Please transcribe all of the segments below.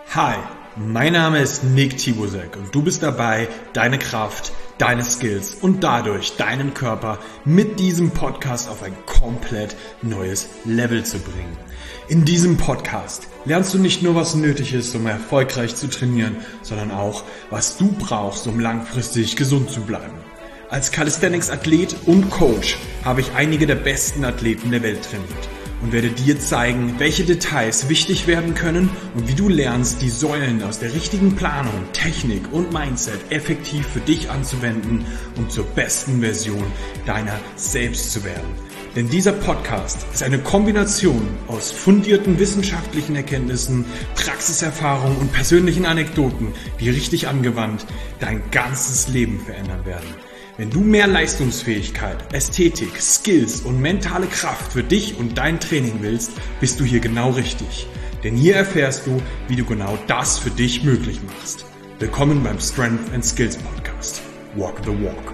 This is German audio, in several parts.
Hi, mein Name ist Nick Tibusek und du bist dabei, deine Kraft, deine Skills und dadurch deinen Körper mit diesem Podcast auf ein komplett neues Level zu bringen. In diesem Podcast lernst du nicht nur, was nötig ist, um erfolgreich zu trainieren, sondern auch, was du brauchst, um langfristig gesund zu bleiben. Als Calisthenics-Athlet und Coach habe ich einige der besten Athleten der Welt trainiert und werde dir zeigen, welche Details wichtig werden können und wie du lernst, die Säulen aus der richtigen Planung, Technik und Mindset effektiv für dich anzuwenden, um zur besten Version deiner selbst zu werden. Denn dieser Podcast ist eine Kombination aus fundierten wissenschaftlichen Erkenntnissen, Praxiserfahrung und persönlichen Anekdoten, die richtig angewandt dein ganzes Leben verändern werden. Wenn du mehr Leistungsfähigkeit, Ästhetik, Skills und mentale Kraft für dich und dein Training willst, bist du hier genau richtig. Denn hier erfährst du, wie du genau das für dich möglich machst. Willkommen beim Strength and Skills Podcast. Walk the Walk.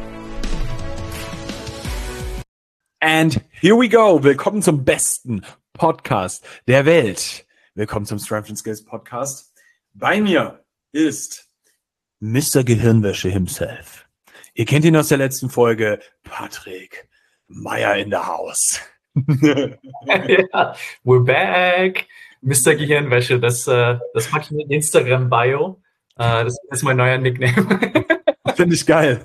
And here we go. Willkommen zum besten Podcast der Welt. Willkommen zum Strength and Skills Podcast. Bei mir ist Mr. Gehirnwäsche himself. Ihr kennt ihn aus der letzten Folge, Patrick Meyer in the house. Ja, we're back. Mr. Gehirnwäsche, das mag ich mit Instagram-Bio. Das ist mein neuer Nickname. Finde ich geil.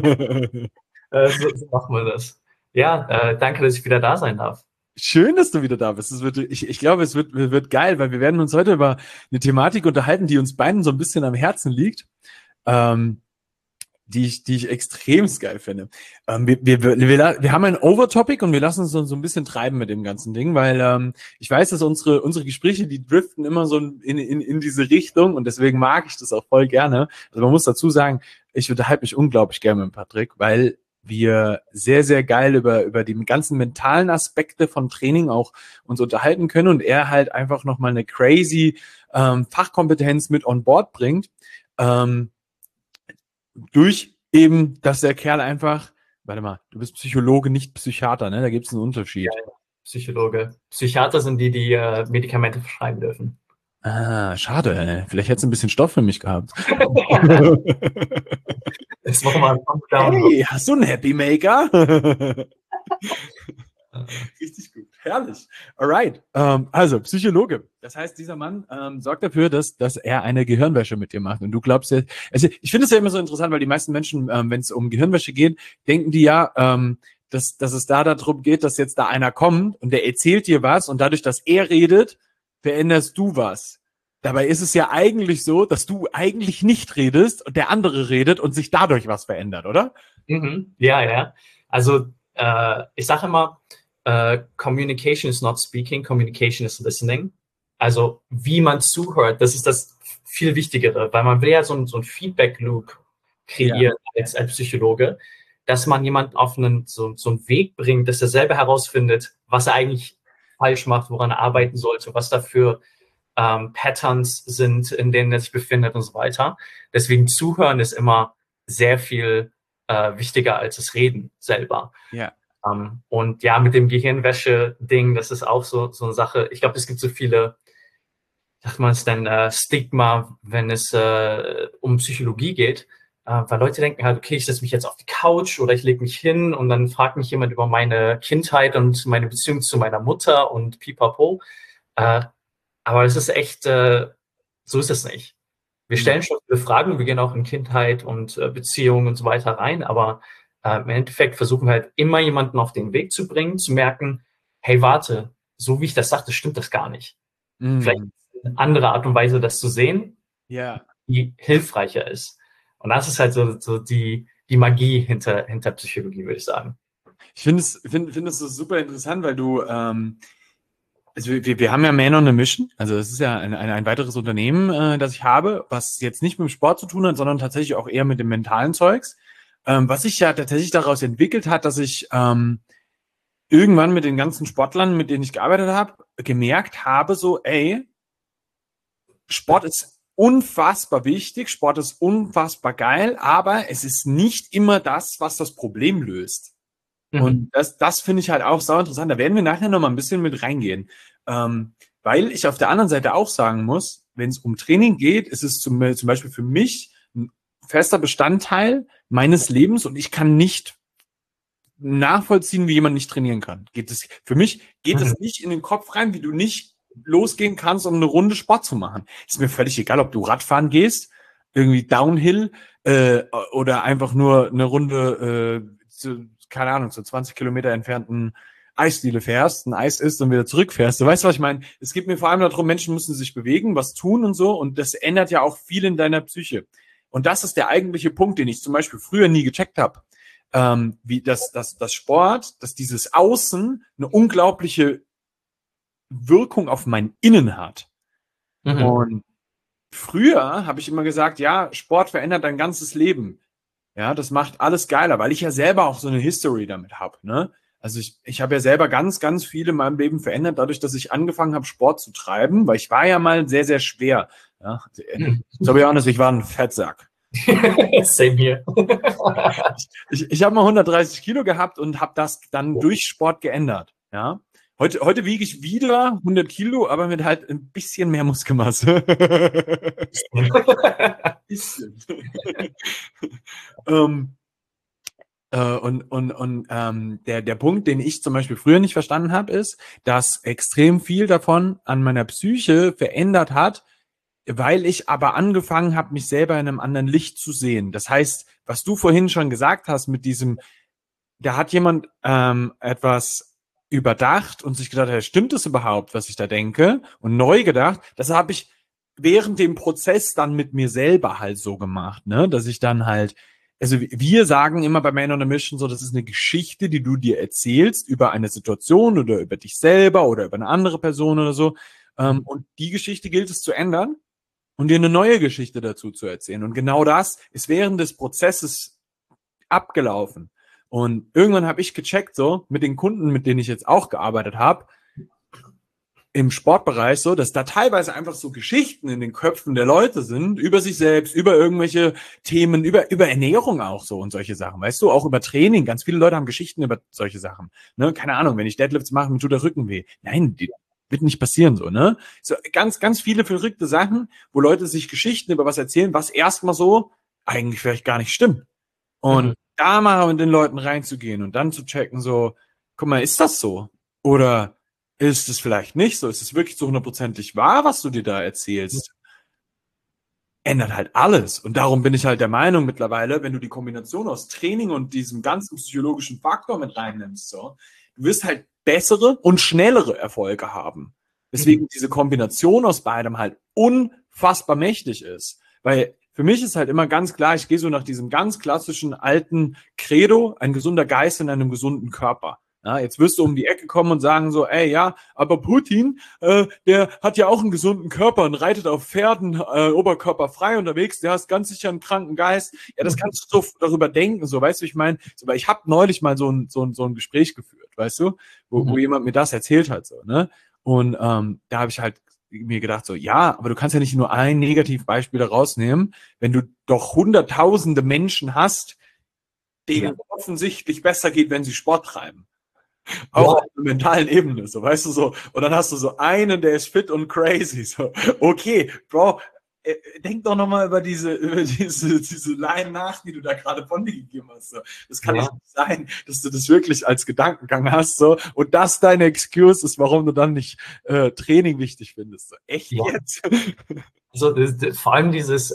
So machen wir das. Ja, danke, dass ich wieder da sein darf. Schön, dass du wieder da bist. Ich glaube, es wird geil, weil wir werden uns heute über eine Thematik unterhalten, die uns beiden so ein bisschen am Herzen liegt. Die ich extrem geil finde. Wir haben ein Overtopic und wir lassen uns so ein bisschen treiben mit dem ganzen Ding, weil ich weiß, dass unsere Gespräche, die driften immer so in diese Richtung und deswegen mag ich das auch voll gerne. Also man muss dazu sagen, ich unterhalte mich unglaublich gerne mit Patrick, weil wir sehr, sehr geil über die ganzen mentalen Aspekte von Training auch uns unterhalten können und er halt einfach nochmal eine crazy Fachkompetenz mit on board bringt. Durch eben, dass der Kerl einfach, warte mal, du bist Psychologe, nicht Psychiater, ne? Da gibt es einen Unterschied. Ja, Psychologe. Psychiater sind die Medikamente verschreiben dürfen. Ah, schade, ey. Vielleicht hättest du ein bisschen Stoff für mich gehabt. Das machen wir mal. Hey, hast du einen Happy Maker? Richtig gut. Herrlich. Alright. Also, Psychologe. Das heißt, dieser Mann sorgt dafür, dass er eine Gehirnwäsche mit dir macht. Und du glaubst ja, also ich finde es ja immer so interessant, weil die meisten Menschen, wenn es um Gehirnwäsche geht, denken die ja, dass es da darum geht, dass jetzt da einer kommt und der erzählt dir was und dadurch, dass er redet, veränderst du was. Dabei ist es ja eigentlich so, dass du eigentlich nicht redest und der andere redet und sich dadurch was verändert, oder? Mhm. Ja. Also, ich sage immer, Communication is not speaking, communication is listening. Also wie man zuhört, das ist das viel Wichtigere, weil man will ja so ein Feedback-Loop kreieren als Psychologe, dass man jemanden auf so einen Weg bringt, dass er selber herausfindet, was er eigentlich falsch macht, woran er arbeiten sollte, was dafür Patterns sind, in denen er sich befindet und so weiter. Deswegen Zuhören ist immer sehr viel wichtiger als das Reden selber. Ja. Und ja, mit dem Gehirnwäsche-Ding, das ist auch so eine Sache. Ich glaube, es gibt so viele, sagt man es denn, Stigma, wenn es um Psychologie geht, weil Leute denken halt, okay, ich setze mich jetzt auf die Couch oder ich lege mich hin und dann fragt mich jemand über meine Kindheit und meine Beziehung zu meiner Mutter und pipapo. Aber es ist echt, so ist es nicht. Wir stellen schon viele Fragen, wir gehen auch in Kindheit und Beziehungen und so weiter rein, aber im Endeffekt versuchen wir halt immer jemanden auf den Weg zu bringen, zu merken, hey, warte, so wie ich das sagte, stimmt das gar nicht. Vielleicht eine andere Art und Weise, das zu sehen, die hilfreicher ist. Und das ist halt so die Magie hinter Psychologie, würde ich sagen. Ich finde es so super interessant, weil du, also wir haben ja Man on a Mission, also es ist ja ein weiteres Unternehmen, das ich habe, was jetzt nicht mit dem Sport zu tun hat, sondern tatsächlich auch eher mit dem mentalen Zeugs. Was sich ja tatsächlich daraus entwickelt hat, dass ich irgendwann mit den ganzen Sportlern, mit denen ich gearbeitet habe, gemerkt habe, so, ey, Sport ist unfassbar wichtig, Sport ist unfassbar geil, aber es ist nicht immer das, was das Problem löst. Und das finde ich halt auch sau interessant. Da werden wir nachher noch mal ein bisschen mit reingehen. Weil ich auf der anderen Seite auch sagen muss, wenn es um Training geht, ist es zum Beispiel für mich ein fester Bestandteil meines Lebens und ich kann nicht nachvollziehen, wie jemand nicht trainieren kann. Für mich geht es nicht in den Kopf rein, wie du nicht losgehen kannst, um eine Runde Sport zu machen. Ist mir völlig egal, ob du Radfahren gehst, irgendwie Downhill oder einfach nur eine Runde keine Ahnung, zu 20 Kilometer entfernten Eisdiele fährst, ein Eis isst und wieder zurückfährst. Du weißt, was ich meine? Es geht mir vor allem darum, Menschen müssen sich bewegen, was tun und so und das ändert ja auch viel in deiner Psyche. Und das ist der eigentliche Punkt, den ich zum Beispiel früher nie gecheckt habe. Wie das Sport, dass dieses Außen eine unglaubliche Wirkung auf mein Innen hat. Und früher habe ich immer gesagt, ja, Sport verändert dein ganzes Leben. Ja, das macht alles geiler, weil ich ja selber auch so eine History damit habe, ne? Also ich habe ja selber ganz, ganz viel in meinem Leben verändert, dadurch, dass ich angefangen habe, Sport zu treiben, weil ich war ja mal sehr, sehr schwer. Ja, so be honest, ich war ein Fettsack. Same here. Ich habe mal 130 Kilo gehabt und habe das dann durch Sport geändert. Ja, heute wiege ich wieder 100 Kilo, aber mit halt ein bisschen mehr Muskelmasse. Der Punkt, den ich zum Beispiel früher nicht verstanden habe, ist, dass extrem viel davon an meiner Psyche verändert hat, weil ich aber angefangen habe, mich selber in einem anderen Licht zu sehen. Das heißt, was du vorhin schon gesagt hast mit diesem, da hat jemand etwas überdacht und sich gedacht, hey, stimmt das überhaupt, was ich da denke? Und neu gedacht, das habe ich während dem Prozess dann mit mir selber halt so gemacht, ne, dass ich dann halt, also wir sagen immer bei Man on a Mission so, das ist eine Geschichte, die du dir erzählst über eine Situation oder über dich selber oder über eine andere Person oder so. Und die Geschichte gilt es zu ändern und dir eine neue Geschichte dazu zu erzählen. Und genau das ist während des Prozesses abgelaufen. Und irgendwann habe ich gecheckt, so mit den Kunden, mit denen ich jetzt auch gearbeitet habe, im Sportbereich so, dass da teilweise einfach so Geschichten in den Köpfen der Leute sind, über sich selbst, über irgendwelche Themen, über Ernährung auch so und solche Sachen, weißt du, auch über Training. Ganz viele Leute haben Geschichten über solche Sachen. Ne? Keine Ahnung, wenn ich Deadlifts mache, mir tut der Rücken weh. Nein, die wird nicht passieren so, ne? So ganz, ganz viele verrückte Sachen, wo Leute sich Geschichten über was erzählen, was erstmal so eigentlich vielleicht gar nicht stimmt. Und da mal mit den Leuten reinzugehen und dann zu checken, so, guck mal, ist das so? Oder ist es vielleicht nicht so? Ist es wirklich so 100%ig wahr, was du dir da erzählst? Ändert halt alles. Und darum bin ich halt der Meinung mittlerweile, wenn du die Kombination aus Training und diesem ganzen psychologischen Faktor mit reinnimmst, so, du wirst halt bessere und schnellere Erfolge haben. Deswegen diese Kombination aus beidem halt unfassbar mächtig ist. Weil für mich ist halt immer ganz klar, ich gehe so nach diesem ganz klassischen alten Credo, ein gesunder Geist in einem gesunden Körper. Ja, jetzt wirst du um die Ecke kommen und sagen so, ey, ja, aber Putin, der hat ja auch einen gesunden Körper und reitet auf Pferden oberkörperfrei unterwegs, der hat ganz sicher einen kranken Geist. Ja, das kannst du so darüber denken, so, weißt du, ich meine, so, weil ich habe neulich mal so ein Gespräch geführt, weißt du, wo jemand mir das erzählt hat, so, ne? Und da habe ich halt mir gedacht so, ja, aber du kannst ja nicht nur ein Negativbeispiel da rausnehmen, wenn du doch hunderttausende Menschen hast, denen offensichtlich besser geht, wenn sie Sport treiben. Auch auf der mentalen Ebene, so, weißt du, so. Und dann hast du so einen, der ist fit und crazy, so. Okay, Bro, denk doch nochmal über diese Line nach, die du da gerade von dir gegeben hast, so. Das kann doch nicht sein, dass du das wirklich als Gedankengang hast, so. Und das deine Excuse ist, warum du dann nicht Training wichtig findest, so. Echt jetzt? Also, vor allem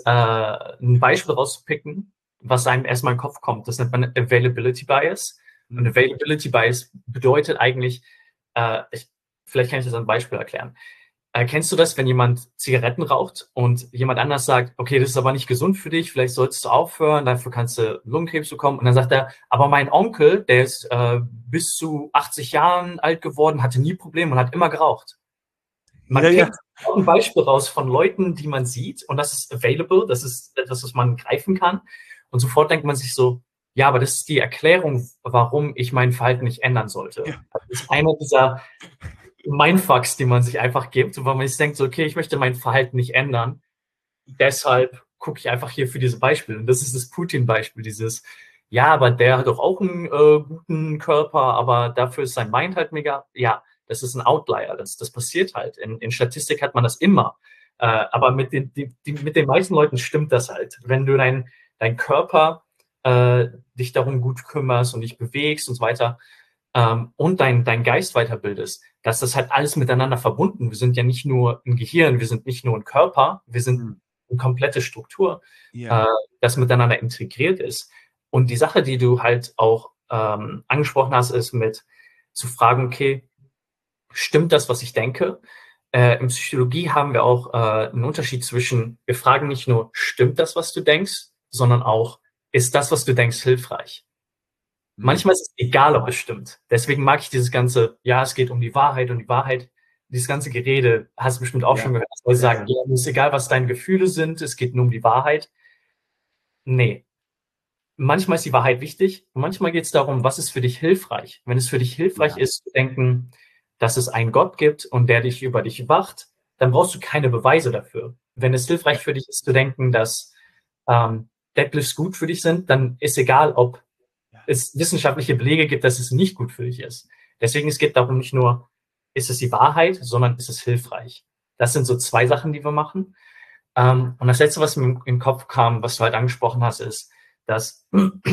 ein Beispiel rauszupicken, was einem erstmal in den Kopf kommt, das nennt man Availability Bias. Und Availability Bias bedeutet eigentlich, vielleicht kann ich das an einem Beispiel erklären. Kennst du das, wenn jemand Zigaretten raucht und jemand anders sagt, okay, das ist aber nicht gesund für dich, vielleicht solltest du aufhören, dafür kannst du Lungenkrebs bekommen. Und dann sagt er, aber mein Onkel, der ist bis zu 80 Jahren alt geworden, hatte nie Probleme und hat immer geraucht. Man kennt auch ein Beispiel raus von Leuten, die man sieht, und das ist available, das ist etwas, was man greifen kann. Und sofort denkt man sich so, ja, aber das ist die Erklärung, warum ich mein Verhalten nicht ändern sollte. Ja. Das ist einer dieser Mindfucks, die man sich einfach gibt, weil man sich denkt, so, okay, ich möchte mein Verhalten nicht ändern. Deshalb gucke ich einfach hier für diese Beispiele. Und das ist das Putin-Beispiel, dieses, ja, aber der hat doch auch einen guten Körper, aber dafür ist sein Mind halt mega. Ja, das ist ein Outlier. Das passiert halt. In Statistik hat man das immer. Aber mit mit den meisten Leuten stimmt das halt. Wenn du dein Körper dich darum gut kümmerst und dich bewegst und so weiter, und dein Geist weiterbildest, dass das halt alles miteinander verbunden. Wir sind ja nicht nur ein Gehirn, wir sind nicht nur ein Körper, wir sind eine komplette Struktur, das miteinander integriert ist. Und die Sache, die du halt auch angesprochen hast, ist mit zu fragen, okay, stimmt das, was ich denke? In Psychologie haben wir auch einen Unterschied zwischen, wir fragen nicht nur, stimmt das, was du denkst, sondern auch, ist das, was du denkst, hilfreich? Manchmal ist es egal, ob es stimmt. Deswegen mag ich dieses ganze, ja, es geht um die Wahrheit und die Wahrheit, dieses ganze Gerede, hast du bestimmt auch schon gehört, dass Leute sagen, ja, es ist egal, was deine Gefühle sind, es geht nur um die Wahrheit. Nee. Manchmal ist die Wahrheit wichtig und manchmal geht es darum, was ist für dich hilfreich. Wenn es für dich hilfreich ist, zu denken, dass es einen Gott gibt und der dich über dich wacht, dann brauchst du keine Beweise dafür. Wenn es hilfreich für dich ist, zu denken, dass Deadlifts gut für dich sind, dann ist egal, ob es wissenschaftliche Belege gibt, dass es nicht gut für dich ist. Deswegen, es geht darum, nicht nur, ist es die Wahrheit, sondern ist es hilfreich. Das sind so zwei Sachen, die wir machen. Und das Letzte, was mir in den Kopf kam, was du halt angesprochen hast, ist, dass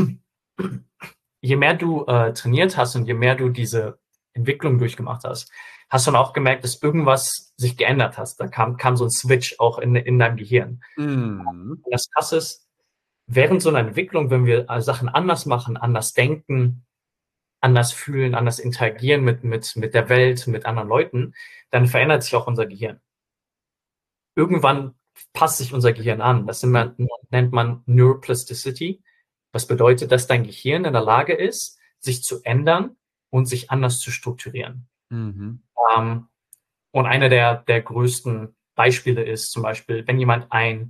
je mehr du trainiert hast und je mehr du diese Entwicklung durchgemacht hast, hast du dann auch gemerkt, dass irgendwas sich geändert hat. Da kam so ein Switch auch in deinem Gehirn. Und das Krasse ist, während so einer Entwicklung, wenn wir Sachen anders machen, anders denken, anders fühlen, anders interagieren mit der Welt, mit anderen Leuten, dann verändert sich auch unser Gehirn. Irgendwann passt sich unser Gehirn an. Das nennt man Neuroplasticity. Das bedeutet, dass dein Gehirn in der Lage ist, sich zu ändern und sich anders zu strukturieren. Und einer der größten Beispiele ist zum Beispiel, wenn jemand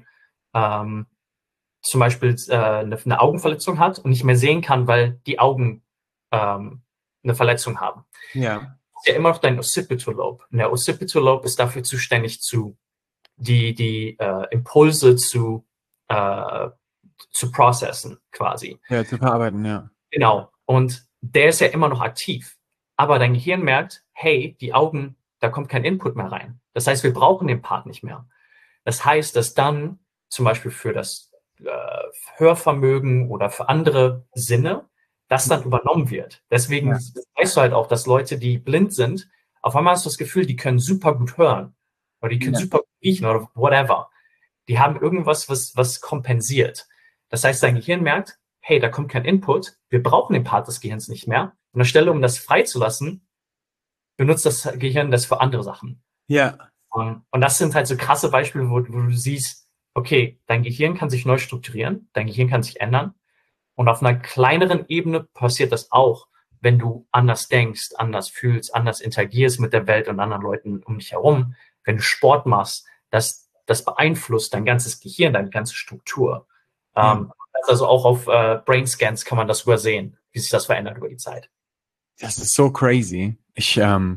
zum Beispiel eine Augenverletzung hat und nicht mehr sehen kann, weil die Augen eine Verletzung haben. Ja. Ist ja immer noch dein Occipital Lobe. Und der Occipital Lobe ist dafür zuständig, die Impulse zu processen, quasi. Ja, zu verarbeiten, ja. Genau. Und der ist ja immer noch aktiv. Aber dein Gehirn merkt, hey, die Augen, da kommt kein Input mehr rein. Das heißt, wir brauchen den Part nicht mehr. Das heißt, dass dann zum Beispiel für das Hörvermögen oder für andere Sinne, das dann übernommen wird. Deswegen weißt du halt auch, dass Leute, die blind sind, auf einmal hast du das Gefühl, die können super gut hören oder die können super gut riechen oder whatever. Die haben irgendwas, was kompensiert. Das heißt, dein Gehirn merkt, hey, da kommt kein Input, wir brauchen den Part des Gehirns nicht mehr. Und anstelle, um das freizulassen, benutzt das Gehirn das für andere Sachen. Ja. Und das sind halt so krasse Beispiele, wo du siehst, okay, dein Gehirn kann sich neu strukturieren, dein Gehirn kann sich ändern. Und auf einer kleineren Ebene passiert das auch, wenn du anders denkst, anders fühlst, anders interagierst mit der Welt und anderen Leuten um dich herum. Wenn du Sport machst, das beeinflusst dein ganzes Gehirn, deine ganze Struktur. Also auch auf Brain Scans kann man das übersehen, wie sich das verändert über die Zeit. Das ist so crazy. Ich habe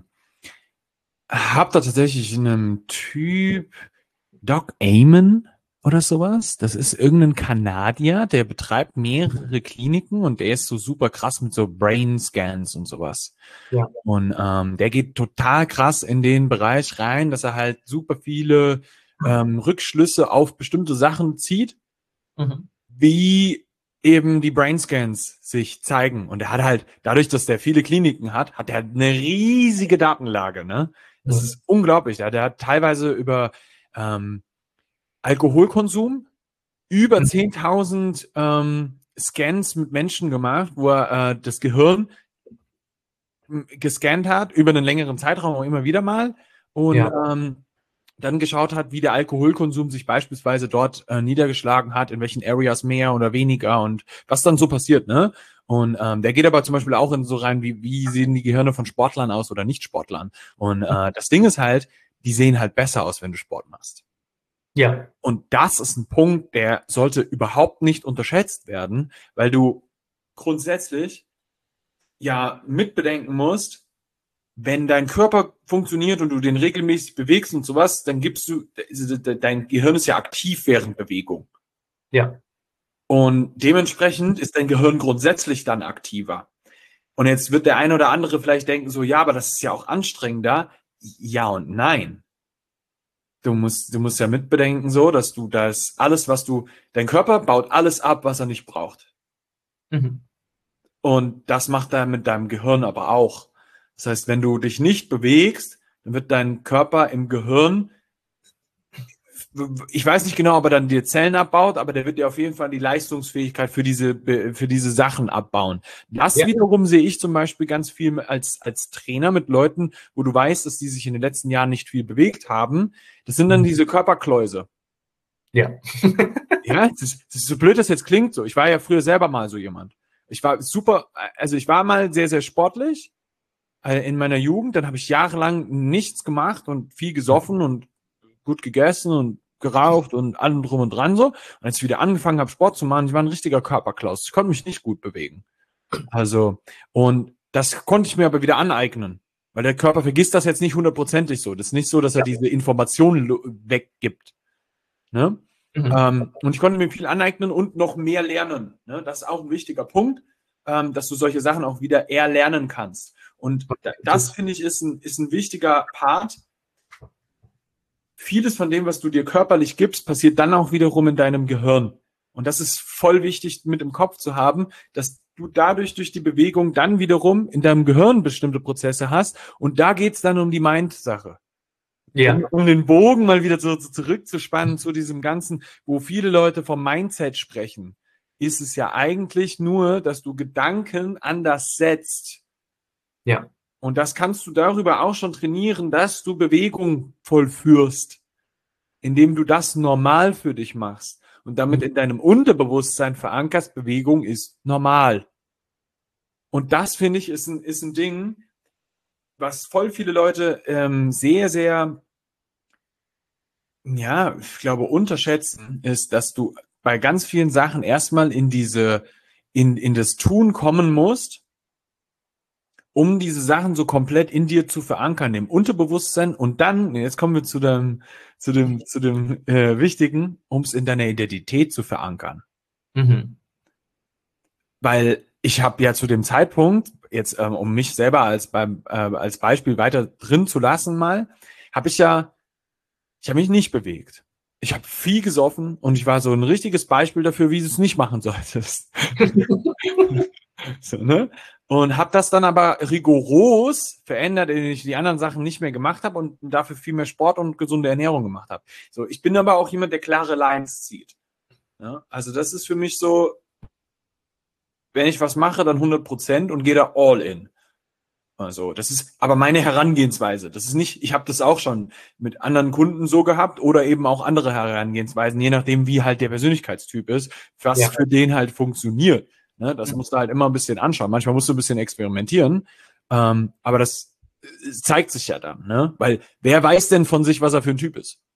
da tatsächlich einen Typ, Doc Amen oder sowas. Das ist irgendein Kanadier, der betreibt mehrere Kliniken und der ist so super krass mit so Brain Scans und sowas. Ja. Und der geht total krass in den Bereich rein, dass er halt super viele Rückschlüsse auf bestimmte Sachen zieht, wie eben die Brain Scans sich zeigen. Und er hat halt, dadurch, dass der viele Kliniken hat er eine riesige Datenlage, ne? Das ist unglaublich. Der hat teilweise über Alkoholkonsum über 10.000 Scans mit Menschen gemacht, wo er das Gehirn gescannt hat über einen längeren Zeitraum auch immer wieder mal und dann geschaut hat, wie der Alkoholkonsum sich beispielsweise dort niedergeschlagen hat, in welchen Areas mehr oder weniger und was dann so passiert, ne? Und der geht aber zum Beispiel auch in so rein, wie sehen die Gehirne von Sportlern aus oder Nicht-Sportlern. Und das Ding ist halt, die sehen halt besser aus, wenn du Sport machst. Ja. Und das ist ein Punkt, der sollte überhaupt nicht unterschätzt werden, weil du grundsätzlich ja mitbedenken musst, wenn dein Körper funktioniert und du den regelmäßig bewegst und sowas, dann dein Gehirn ist ja aktiv während Bewegung. Ja. Und dementsprechend ist dein Gehirn grundsätzlich dann aktiver. Und jetzt wird der eine oder andere vielleicht denken so, ja, aber das ist ja auch anstrengender. Ja und nein. du musst ja mitbedenken so, dass du dein Körper baut alles ab, was er nicht braucht. Mhm. Und das macht er mit deinem Gehirn aber auch. Das heißt, wenn du dich nicht bewegst, dann wird dein Körper im Gehirn, ich weiß nicht genau, ob er dann die Zellen abbaut, aber der wird dir auf jeden Fall die Leistungsfähigkeit für diese Sachen abbauen. Das wiederum sehe ich zum Beispiel ganz viel als Trainer mit Leuten, wo du weißt, dass die sich in den letzten Jahren nicht viel bewegt haben. Das sind dann diese Körperkläuse. Ja. Ja, das ist so blöd, das jetzt klingt so. Ich war ja früher selber mal so jemand. Ich war mal sehr, sehr sportlich in meiner Jugend. Dann habe ich jahrelang nichts gemacht und viel gesoffen und gut gegessen und geraucht und allem drum und dran so. Und als ich wieder angefangen habe, Sport zu machen, ich war ein richtiger Körperklaus. Ich konnte mich nicht gut bewegen. Also, und das konnte ich mir aber wieder aneignen. Weil der Körper vergisst das jetzt nicht hundertprozentig so. Das ist nicht so, dass er diese Informationen weggibt. Ne? Und ich konnte mir viel aneignen und noch mehr lernen. Ne? Das ist auch ein wichtiger Punkt, dass du solche Sachen auch wieder erlernen kannst. Und das, finde ich, ist ein wichtiger Part. Vieles von dem, was du dir körperlich gibst, passiert dann auch wiederum in deinem Gehirn. Und das ist voll wichtig mit im Kopf zu haben, dass du dadurch durch die Bewegung dann wiederum in deinem Gehirn bestimmte Prozesse hast. Und da geht's dann um die Mind-Sache. Ja. Um den Bogen mal wieder so zurückzuspannen zu diesem Ganzen, wo viele Leute vom Mindset sprechen, ist es ja eigentlich nur, dass du Gedanken anders setzt. Ja. Und das kannst du darüber auch schon trainieren, dass du Bewegung vollführst, indem du das normal für dich machst und damit in deinem Unterbewusstsein verankerst, Bewegung ist normal. Und das, finde ich, ist ein Ding, was voll viele Leute sehr, sehr, ja, ich glaube, unterschätzen, ist, dass du bei ganz vielen Sachen erstmal in das Tun kommen musst, um diese Sachen so komplett in dir zu verankern, im Unterbewusstsein, und dann, jetzt kommen wir zu dem Wichtigen, um es in deiner Identität zu verankern. Mhm. Weil ich habe ja zu dem Zeitpunkt, jetzt um mich selber als Beispiel weiter drin zu lassen mal, ich habe mich nicht bewegt. Ich habe viel gesoffen und ich war so ein richtiges Beispiel dafür, wie du es nicht machen solltest. So, ne? Und habe das dann aber rigoros verändert, indem ich die anderen Sachen nicht mehr gemacht habe und dafür viel mehr Sport und gesunde Ernährung gemacht habe. So, ich bin aber auch jemand, der klare Lines zieht. Ja? Also das ist für mich so, wenn ich was mache, dann 100% und gehe da all in. Also das ist aber meine Herangehensweise. Das ist nicht, ich habe das auch schon mit anderen Kunden so gehabt oder eben auch andere Herangehensweisen, je nachdem, wie halt der Persönlichkeitstyp ist, was für den halt funktioniert. Ne, das musst du halt immer ein bisschen anschauen. Manchmal musst du ein bisschen experimentieren, aber das zeigt sich ja dann. Ne? Weil wer weiß denn von sich, was er für ein Typ ist?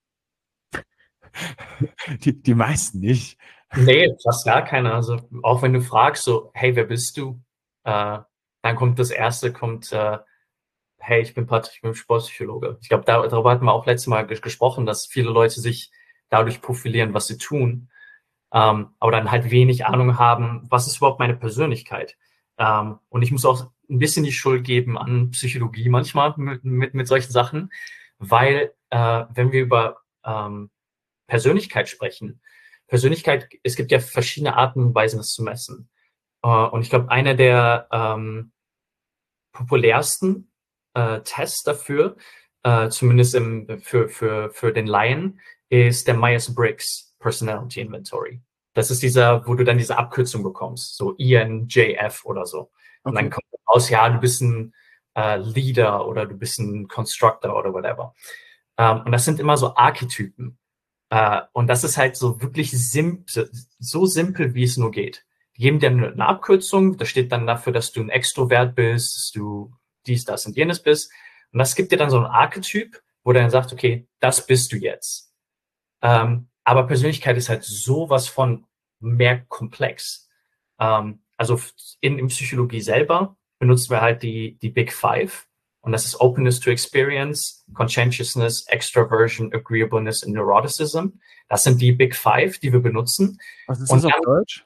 Die meisten nicht. Nee, fast gar keiner. Also auch wenn du fragst, so, hey, wer bist du? Dann kommt das Erste, hey, ich bin Patrick, ich bin Sportpsychologe. Ich glaube, darüber hatten wir auch letztes Mal gesprochen, dass viele Leute sich dadurch profilieren, was sie tun. Aber dann halt wenig Ahnung haben, was ist überhaupt meine Persönlichkeit. Und ich muss auch ein bisschen die Schuld geben an Psychologie manchmal mit solchen Sachen, weil wenn wir über Persönlichkeit sprechen, es gibt ja verschiedene Arten und Weisen, das zu messen. Und ich glaube, einer der populärsten Tests dafür, zumindest für den Laien, ist der Myers-Briggs Personality Inventory. Das ist wo du dann diese Abkürzung bekommst, so ENJF oder so. Und dann kommt raus, ja, du bist ein Leader oder du bist ein Constructor oder whatever. Und das sind immer so Archetypen. Und das ist halt so wirklich so simpel, wie es nur geht. Die geben dir eine Abkürzung, das steht dann dafür, dass du ein Extrovert bist, dass du dies, das und jenes bist. Und das gibt dir dann so ein Archetyp, wo der dann sagt, okay, das bist du jetzt. Aber Persönlichkeit ist halt sowas von mehr komplex. Also in Psychologie selber benutzen wir halt die Big Five. Und das ist Openness to Experience, Conscientiousness, Extraversion, Agreeableness und Neuroticism. Das sind die Big Five, die wir benutzen. Was ist das auf Deutsch?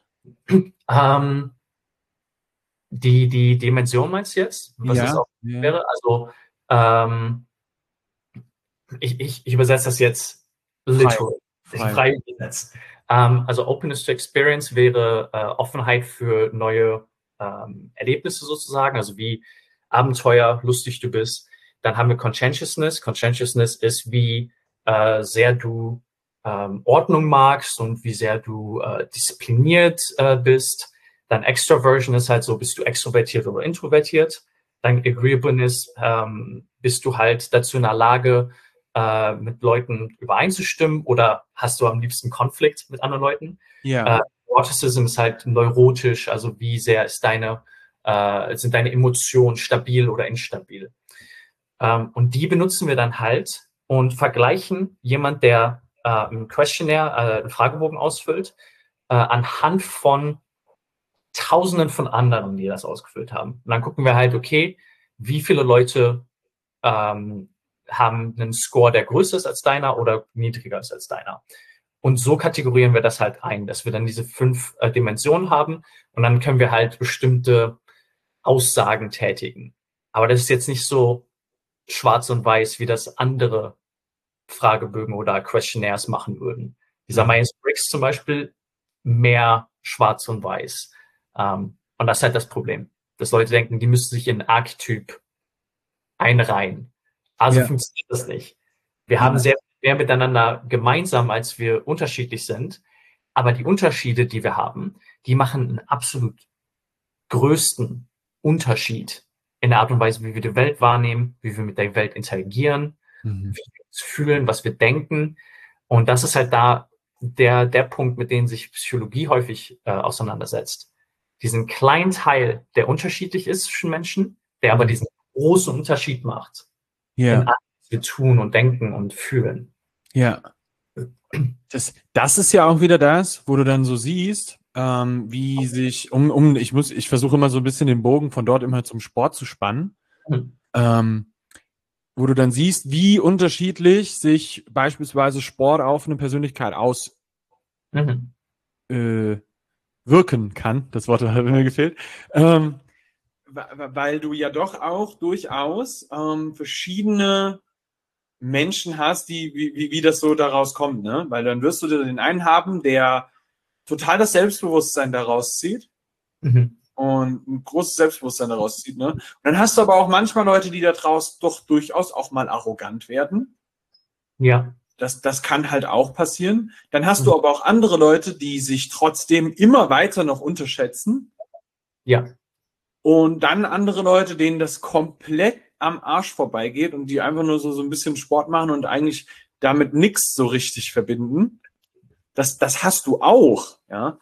Die Dimension meinst du jetzt? Was es auch wäre? Also Ich übersetze das jetzt literal, frei übersetzt. Also Openness to Experience wäre Offenheit für neue Erlebnisse sozusagen, also wie abenteuerlustig du bist. Dann haben wir Conscientiousness. Conscientiousness ist, wie sehr du Ordnung magst und wie sehr du diszipliniert bist. Dann Extroversion ist halt so, bist du extrovertiert oder introvertiert. Dann Agreeableness, bist du halt dazu in der Lage, mit Leuten übereinzustimmen oder hast du am liebsten Konflikt mit anderen Leuten? Ja. Neuroticism ist halt neurotisch, also wie sehr ist sind deine Emotionen stabil oder instabil. Und die benutzen wir dann halt und vergleichen jemand, der ein Questionnaire, einen Fragebogen ausfüllt, anhand von Tausenden von anderen, die das ausgefüllt haben. Und dann gucken wir halt, okay, wie viele Leute haben einen Score, der größer ist als deiner oder niedriger ist als deiner. Und so kategorieren wir das halt ein, dass wir dann diese 5 Dimensionen haben und dann können wir halt bestimmte Aussagen tätigen. Aber das ist jetzt nicht so schwarz und weiß, wie das andere Fragebögen oder Questionnaires machen würden. Dieser Myers-Briggs zum Beispiel mehr schwarz und weiß. Und das ist halt das Problem, dass Leute denken, die müssen sich in einen Archetyp einreihen. Also funktioniert das nicht. Wir haben sehr viel mehr miteinander gemeinsam, als wir unterschiedlich sind. Aber die Unterschiede, die wir haben, die machen einen absolut größten Unterschied in der Art und Weise, wie wir die Welt wahrnehmen, wie wir mit der Welt interagieren, wie wir uns fühlen, was wir denken. Und das ist halt da der Punkt, mit dem sich Psychologie häufig auseinandersetzt. Diesen kleinen Teil, der unterschiedlich ist zwischen Menschen, der aber diesen großen Unterschied macht. In allem, was wir tun und denken und fühlen. Ja. Das ist ja auch wieder das, wo du dann so siehst, wie sich, ich versuche immer so ein bisschen den Bogen von dort immer zum Sport zu spannen, wo du dann siehst, wie unterschiedlich sich beispielsweise Sport auf eine Persönlichkeit wirken kann. Das Wort hat mir gefehlt. Weil du ja doch auch durchaus verschiedene Menschen hast, wie das so daraus kommt, ne? Weil dann wirst du den einen haben, der total das Selbstbewusstsein daraus zieht und ein großes Selbstbewusstsein daraus zieht, ne? Und dann hast du aber auch manchmal Leute, die da draus doch durchaus auch mal arrogant werden. Ja. Das kann halt auch passieren. Dann hast du aber auch andere Leute, die sich trotzdem immer weiter noch unterschätzen. Ja. Und dann andere Leute, denen das komplett am Arsch vorbeigeht und die einfach nur so ein bisschen Sport machen und eigentlich damit nichts so richtig verbinden. Das hast du auch, ja.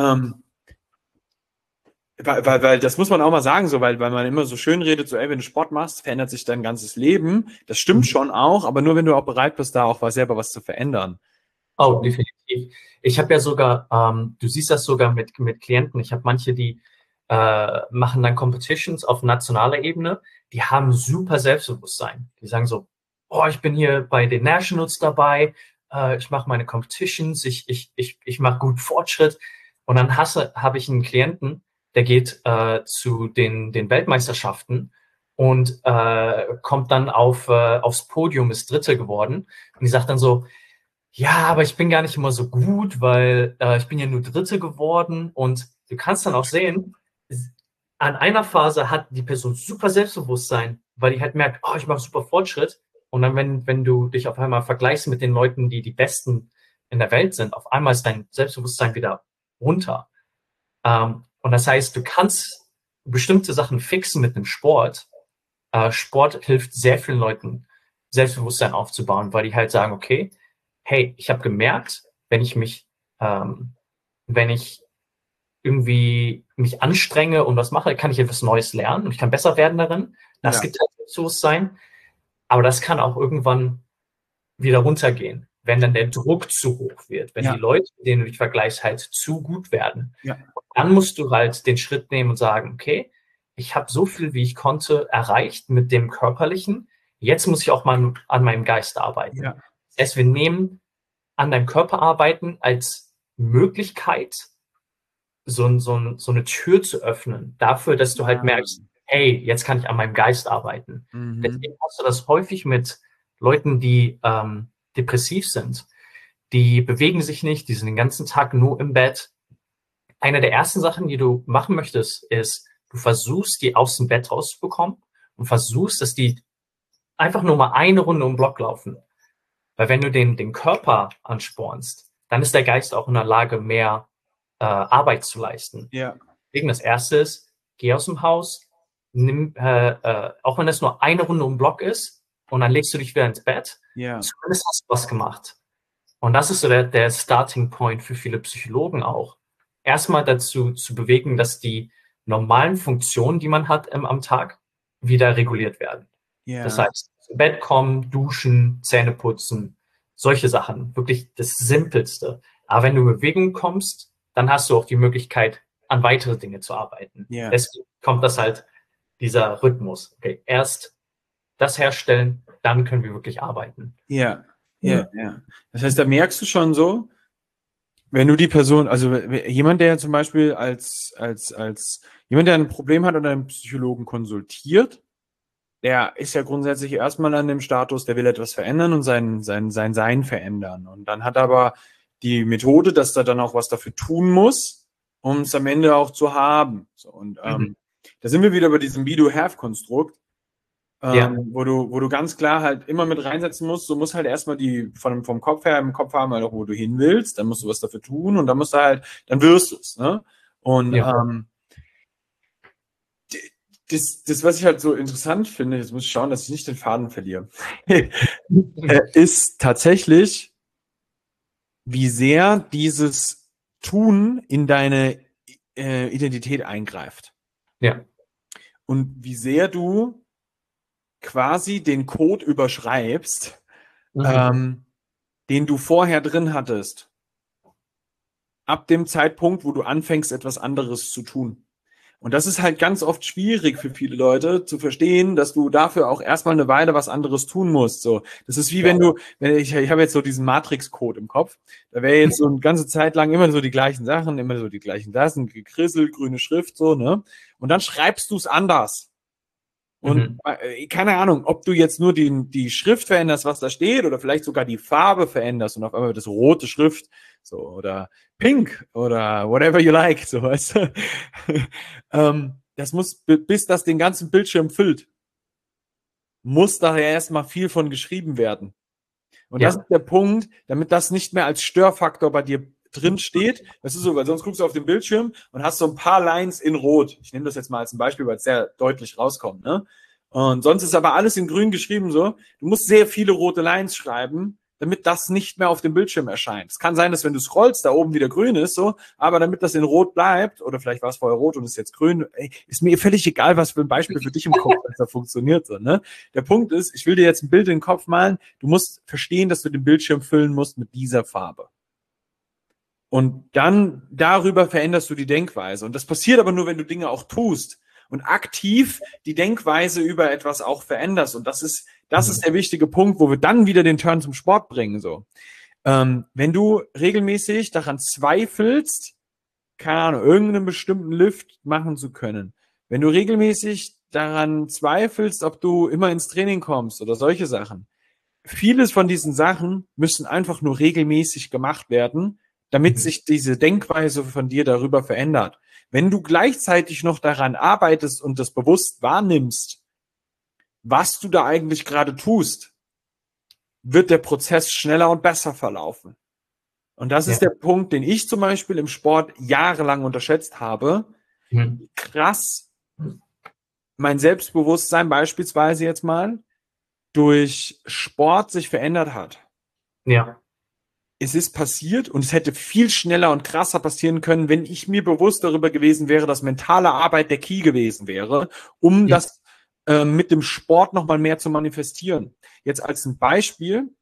Weil das muss man auch mal sagen, so, weil man immer so schön redet, so, ey, wenn du Sport machst, verändert sich dein ganzes Leben. Das stimmt schon auch, aber nur wenn du auch bereit bist, da auch selber was zu verändern. Oh, definitiv. Ich habe ja sogar, du siehst das sogar mit Klienten. Ich habe manche, die machen dann Competitions auf nationaler Ebene. Die haben super Selbstbewusstsein. Die sagen so, oh, ich bin hier bei den Nationals dabei, ich mache meine Competitions, ich mache gut Fortschritt. Und dann habe ich einen Klienten, der geht zu den Weltmeisterschaften und kommt dann aufs Podium, ist Dritte geworden. Und die sagt dann so, ja, aber ich bin gar nicht immer so gut, weil ich bin ja nur Dritte geworden. Und du kannst dann auch sehen, an einer Phase hat die Person super Selbstbewusstsein, weil die halt merkt, oh, ich mache super Fortschritt. Und dann, wenn du dich auf einmal vergleichst mit den Leuten, die die Besten in der Welt sind, auf einmal ist dein Selbstbewusstsein wieder runter. Und das heißt, du kannst bestimmte Sachen fixen mit dem Sport. Sport hilft sehr vielen Leuten, Selbstbewusstsein aufzubauen, weil die halt sagen, okay, hey, ich habe gemerkt, wenn ich irgendwie mich anstrenge und was mache, kann ich etwas Neues lernen und ich kann besser werden darin. Das gibt halt Selbstbewusstsein. Aber das kann auch irgendwann wieder runtergehen, wenn dann der Druck zu hoch wird, wenn die Leute, mit denen du dich vergleichst, halt zu gut werden. Ja. Dann musst du halt den Schritt nehmen und sagen, okay, ich habe so viel, wie ich konnte, erreicht mit dem Körperlichen. Jetzt muss ich auch mal an meinem Geist arbeiten. Ja. Das heißt, wir nehmen an deinem Körper arbeiten als Möglichkeit, so eine Tür zu öffnen, dafür, dass du halt merkst, hey, jetzt kann ich an meinem Geist arbeiten. Deswegen hast du das häufig mit Leuten, die depressiv sind, die bewegen sich nicht, die sind den ganzen Tag nur im Bett. Eine der ersten Sachen, die du machen möchtest, ist, du versuchst, die aus dem Bett rauszubekommen und versuchst, dass die einfach nur mal eine Runde um den Block laufen. Weil wenn du den Körper anspornst, dann ist der Geist auch in der Lage, mehr Arbeit zu leisten. Ja. Deswegen das Erste ist, geh aus dem Haus, nimm, auch wenn es nur eine Runde um den Block ist, und dann legst du dich wieder ins Bett. Ja. Zumindest hast du was gemacht. Und das ist so der Starting Point für viele Psychologen auch. Erstmal dazu zu bewegen, dass die normalen Funktionen, die man hat am Tag, wieder reguliert werden. Ja. Das heißt, ins Bett kommen, duschen, Zähne putzen, solche Sachen. Wirklich das Simpelste. Aber wenn du in Bewegung kommst, dann hast du auch die Möglichkeit, an weitere Dinge zu arbeiten. Ja. Deswegen kommt das halt, dieser Rhythmus. Okay, erst das herstellen, dann können wir wirklich arbeiten. Ja. Das heißt, da merkst du schon so, wenn du die Person, also jemand, der zum Beispiel als jemand, der ein Problem hat und einen Psychologen konsultiert, der ist ja grundsätzlich erstmal an dem Status, der will etwas verändern und sein Sein verändern. Und dann hat aber die Methode, dass er dann auch was dafür tun muss, um es am Ende auch zu haben. So, und da sind wir wieder bei diesem Be-Do-Have-Konstrukt, wo du ganz klar halt immer mit reinsetzen musst. Du musst halt erstmal die vom Kopf her im Kopf haben, halt auch, wo du hin willst. Dann musst du was dafür tun und dann musst du halt, dann wirst du es. Ne? Und das, was ich halt so interessant finde, jetzt muss ich schauen, dass ich nicht den Faden verliere, ist tatsächlich, wie sehr dieses Tun in deine Identität eingreift. Ja. Und wie sehr du quasi den Code überschreibst, den du vorher drin hattest. Ab dem Zeitpunkt, wo du anfängst, etwas anderes zu tun. Und das ist halt ganz oft schwierig für viele Leute zu verstehen, dass du dafür auch erstmal eine Weile was anderes tun musst. So, das ist wie wenn ich habe jetzt so diesen Matrix-Code im Kopf, da wäre jetzt so eine ganze Zeit lang immer so die gleichen Sachen, immer so die gleichen Sachen, gekrisselt, grüne Schrift, so, ne? Und dann schreibst du es anders. Und keine Ahnung, ob du jetzt nur die Schrift veränderst, was da steht, oder vielleicht sogar die Farbe veränderst und auf einmal das rote Schrift, so, oder pink, oder whatever you like, so, weißt du. Das muss, bis das den ganzen Bildschirm füllt, muss da ja erstmal viel von geschrieben werden. Und das ist der Punkt, damit das nicht mehr als Störfaktor bei dir drin steht. Das ist so, weil sonst guckst du auf den Bildschirm und hast so ein paar Lines in Rot. Ich nehme das jetzt mal als ein Beispiel, weil es sehr deutlich rauskommt, ne? Und sonst ist aber alles in Grün geschrieben so. Du musst sehr viele rote Lines schreiben, damit das nicht mehr auf dem Bildschirm erscheint. Es kann sein, dass wenn du scrollst, da oben wieder grün ist, so, aber damit das in Rot bleibt, oder vielleicht war es vorher rot und ist jetzt grün, ist mir völlig egal, was für ein Beispiel für dich im Kopf besser funktioniert, so, ne? Der Punkt ist, ich will dir jetzt ein Bild in den Kopf malen, du musst verstehen, dass du den Bildschirm füllen musst mit dieser Farbe. Und dann darüber veränderst du die Denkweise. Und das passiert aber nur, wenn du Dinge auch tust und aktiv die Denkweise über etwas auch veränderst. Und das ist der wichtige Punkt, wo wir dann wieder den Turn zum Sport bringen. So, wenn du regelmäßig daran zweifelst, keine Ahnung, irgendeinen bestimmten Lift machen zu können, wenn du regelmäßig daran zweifelst, ob du immer ins Training kommst oder solche Sachen, vieles von diesen Sachen müssen einfach nur regelmäßig gemacht werden, damit sich diese Denkweise von dir darüber verändert. Wenn du gleichzeitig noch daran arbeitest und das bewusst wahrnimmst, was du da eigentlich gerade tust, wird der Prozess schneller und besser verlaufen. Und das ist der Punkt, den ich zum Beispiel im Sport jahrelang unterschätzt habe. Wie krass mein Selbstbewusstsein beispielsweise jetzt mal durch Sport sich verändert hat. Ja. Es ist passiert und es hätte viel schneller und krasser passieren können, wenn ich mir bewusst darüber gewesen wäre, dass mentale Arbeit der Key gewesen wäre, um das mit dem Sport nochmal mehr zu manifestieren. Jetzt als ein Beispiel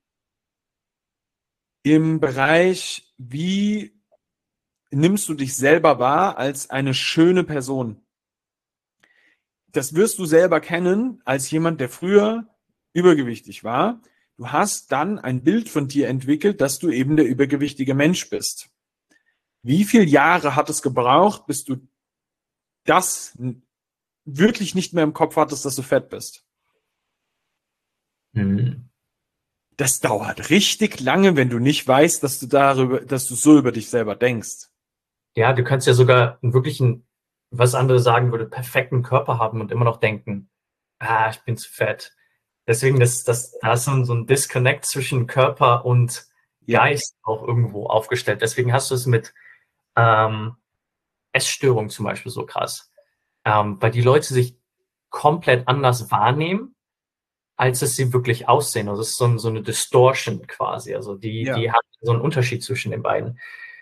im Bereich, wie nimmst du dich selber wahr als eine schöne Person? Das wirst du selber kennen als jemand, der früher übergewichtig war. Du hast dann ein Bild von dir entwickelt, dass du eben der übergewichtige Mensch bist. Wie viele Jahre hat es gebraucht, bis du das wirklich nicht mehr im Kopf hattest, dass du fett bist? das dauert richtig lange, wenn du nicht weißt, dass du so über dich selber denkst. Ja, du kannst ja sogar einen wirklichen, was andere sagen würde, perfekten Körper haben und immer noch denken, ich bin zu fett. Deswegen, da ist so ein Disconnect zwischen Körper und Geist auch irgendwo aufgestellt. Deswegen hast du es mit Essstörungen zum Beispiel so krass. Weil die Leute sich komplett anders wahrnehmen, als es sie wirklich aussehen. Also es ist so eine Distortion quasi. Also die hat so einen Unterschied zwischen den beiden.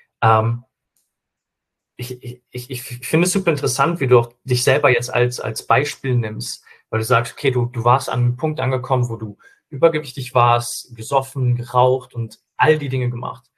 Ich finde es super interessant, wie du auch dich selber jetzt als Beispiel nimmst, weil du sagst, okay, du warst an einem Punkt angekommen, wo du übergewichtig warst, gesoffen, geraucht und all die Dinge gemacht.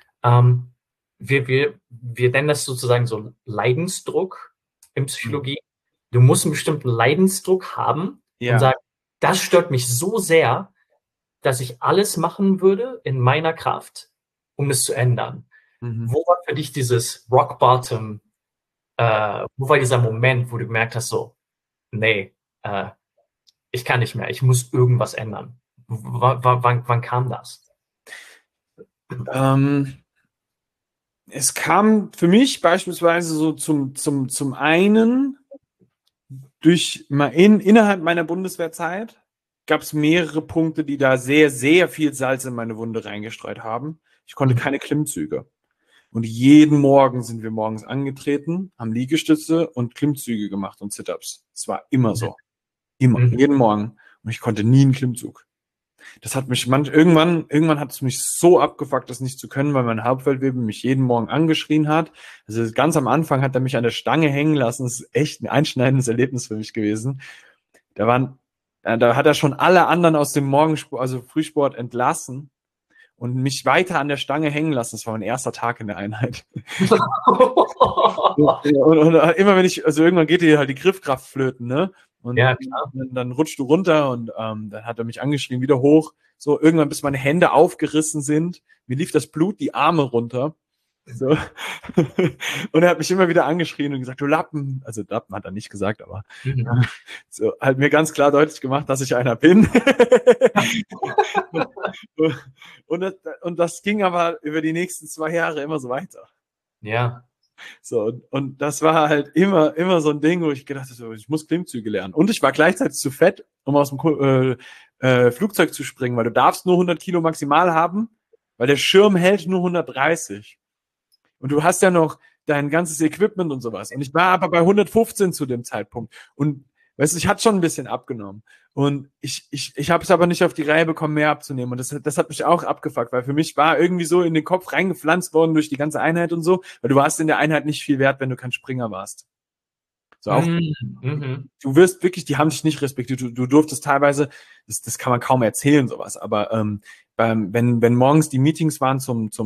Wir nennen das sozusagen so Leidensdruck in Psychologie. Du musst einen bestimmten Leidensdruck haben und sagen, das stört mich so sehr, dass ich alles machen würde in meiner Kraft, um es zu ändern. Wo war für dich dieses Rock Bottom? Wo war dieser Moment, wo du gemerkt hast, so, nee, ich kann nicht mehr, ich muss irgendwas ändern? Wann kam das? Es kam für mich beispielsweise so zum einen innerhalb meiner Bundeswehrzeit gab es mehrere Punkte, die da sehr, sehr viel Salz in meine Wunde reingestreut haben. Ich konnte keine Klimmzüge. Und jeden Morgen sind wir morgens angetreten, haben Liegestütze und Klimmzüge gemacht und Sit-Ups. Es war immer so. Immer. Jeden Morgen. Und ich konnte nie einen Klimmzug. Das hat mich irgendwann hat es mich so abgefuckt, das nicht zu können, weil mein Hauptfeldwebel mich jeden Morgen angeschrien hat. Also ganz am Anfang hat er mich an der Stange hängen lassen. Das ist echt ein einschneidendes Erlebnis für mich gewesen. Da hat er schon alle anderen aus dem Morgensport, also Frühsport entlassen und mich weiter an der Stange hängen lassen. Das war mein erster Tag in der Einheit. und immer wenn irgendwann geht dir halt die Griffkraft flöten, ne? Und dann rutschst du runter und dann hat er mich angeschrien, wieder hoch. So, irgendwann, bis meine Hände aufgerissen sind. Mir lief das Blut die Arme runter. So. Und er hat mich immer wieder angeschrien und gesagt, du Lappen. Also Lappen hat er nicht gesagt, aber so, halt mir ganz klar deutlich gemacht, dass ich einer bin. und das ging aber über die nächsten 2 Jahre immer so weiter. Ja. So, und das war halt immer so ein Ding, wo ich gedacht habe, ich muss Klimmzüge lernen. Und ich war gleichzeitig zu fett, um aus dem Flugzeug zu springen, weil du darfst nur 100 Kilo maximal haben, weil der Schirm hält nur 130. Und du hast ja noch dein ganzes Equipment und sowas. Und ich war aber bei 115 zu dem Zeitpunkt. Und weißt du, ich hatte schon ein bisschen abgenommen. Und ich habe es aber nicht auf die Reihe bekommen, mehr abzunehmen. Und das hat mich auch abgefuckt, weil für mich war irgendwie so in den Kopf reingepflanzt worden durch die ganze Einheit und so, weil du warst in der Einheit nicht viel wert, wenn du kein Springer warst. So auch, du wirst wirklich, die haben dich nicht respektiert. Du durftest teilweise, das kann man kaum erzählen, sowas, aber wenn morgens die Meetings waren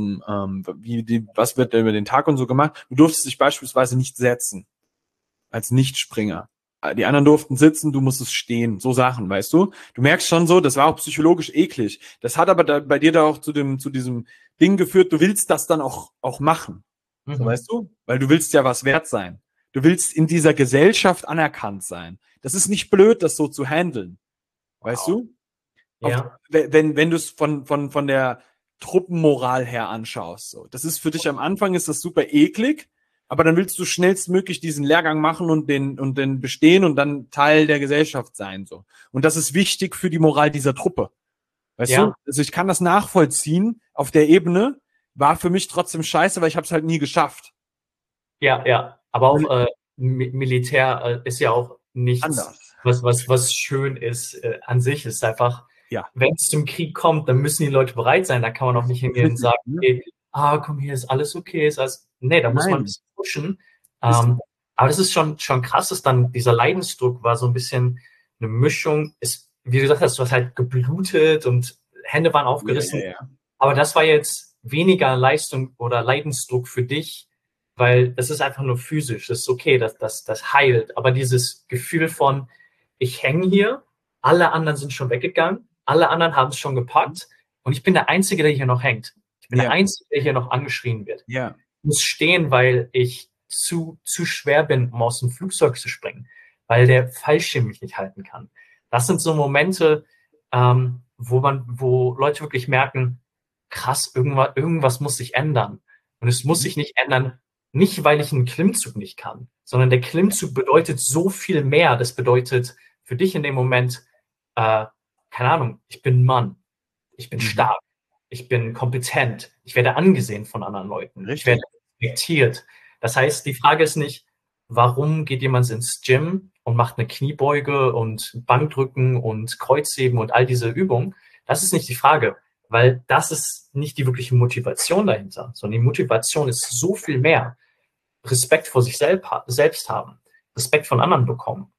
was wird über den Tag und so gemacht, du durftest dich beispielsweise nicht setzen als Nichtspringer. Die anderen durften sitzen, du musstest stehen. So Sachen, weißt du? Du merkst schon so, das war auch psychologisch eklig. Das hat aber bei dir da auch zu diesem Ding geführt, du willst das dann auch machen. So, weißt du? Weil du willst ja was wert sein. Du willst in dieser Gesellschaft anerkannt sein. Das ist nicht blöd, das so zu handeln. Weißt du? Ja. Wenn du es von der Truppenmoral her anschaust. So. Das ist für dich am Anfang ist das super eklig, aber dann willst du schnellstmöglich diesen Lehrgang machen und den bestehen und dann Teil der Gesellschaft sein. So. Und das ist wichtig für die Moral dieser Truppe. Weißt du? Also ich kann das nachvollziehen. Auf der Ebene war für mich trotzdem scheiße, weil ich habe es halt nie geschafft. Ja. Aber auch Militär ist ja auch nichts, anders. Was schön ist an sich. Ist einfach, wenn es zum Krieg kommt, dann müssen die Leute bereit sein. Da kann man auch nicht hingehen und sagen, okay, komm, hier ist alles okay. Nee, da muss man ein bisschen pushen. Aber das ist schon krass, dass dann dieser Leidensdruck war so ein bisschen eine Mischung. Wie du gesagt hast, du hast halt geblutet und Hände waren aufgerissen. Ja. Aber das war jetzt weniger Leistung oder Leidensdruck für dich, weil das ist einfach nur physisch. Das ist okay, das heilt. Aber dieses Gefühl von, ich hänge hier, alle anderen sind schon weggegangen, alle anderen haben es schon gepackt und ich bin der Einzige, der hier noch hängt. Ich bin der Einzige, der hier noch angeschrien wird. Ja. Ich muss stehen, weil ich zu schwer bin, um aus dem Flugzeug zu springen, weil der Fallschirm mich nicht halten kann. Das sind so Momente, wo Leute wirklich merken, krass, irgendwas muss sich ändern. Und es muss sich nicht ändern, nicht weil ich einen Klimmzug nicht kann, sondern der Klimmzug bedeutet so viel mehr. Das bedeutet für dich in dem Moment, keine Ahnung, ich bin ein Mann, ich bin stark, ich bin kompetent, ich werde angesehen von anderen Leuten, ich werde respektiert. Das heißt, die Frage ist nicht, warum geht jemand ins Gym und macht eine Kniebeuge und Bankdrücken und Kreuzheben und all diese Übungen. Das ist nicht die Frage, weil das ist nicht die wirkliche Motivation dahinter, sondern die Motivation ist so viel mehr. Respekt vor sich selbst haben, Respekt von anderen bekommen,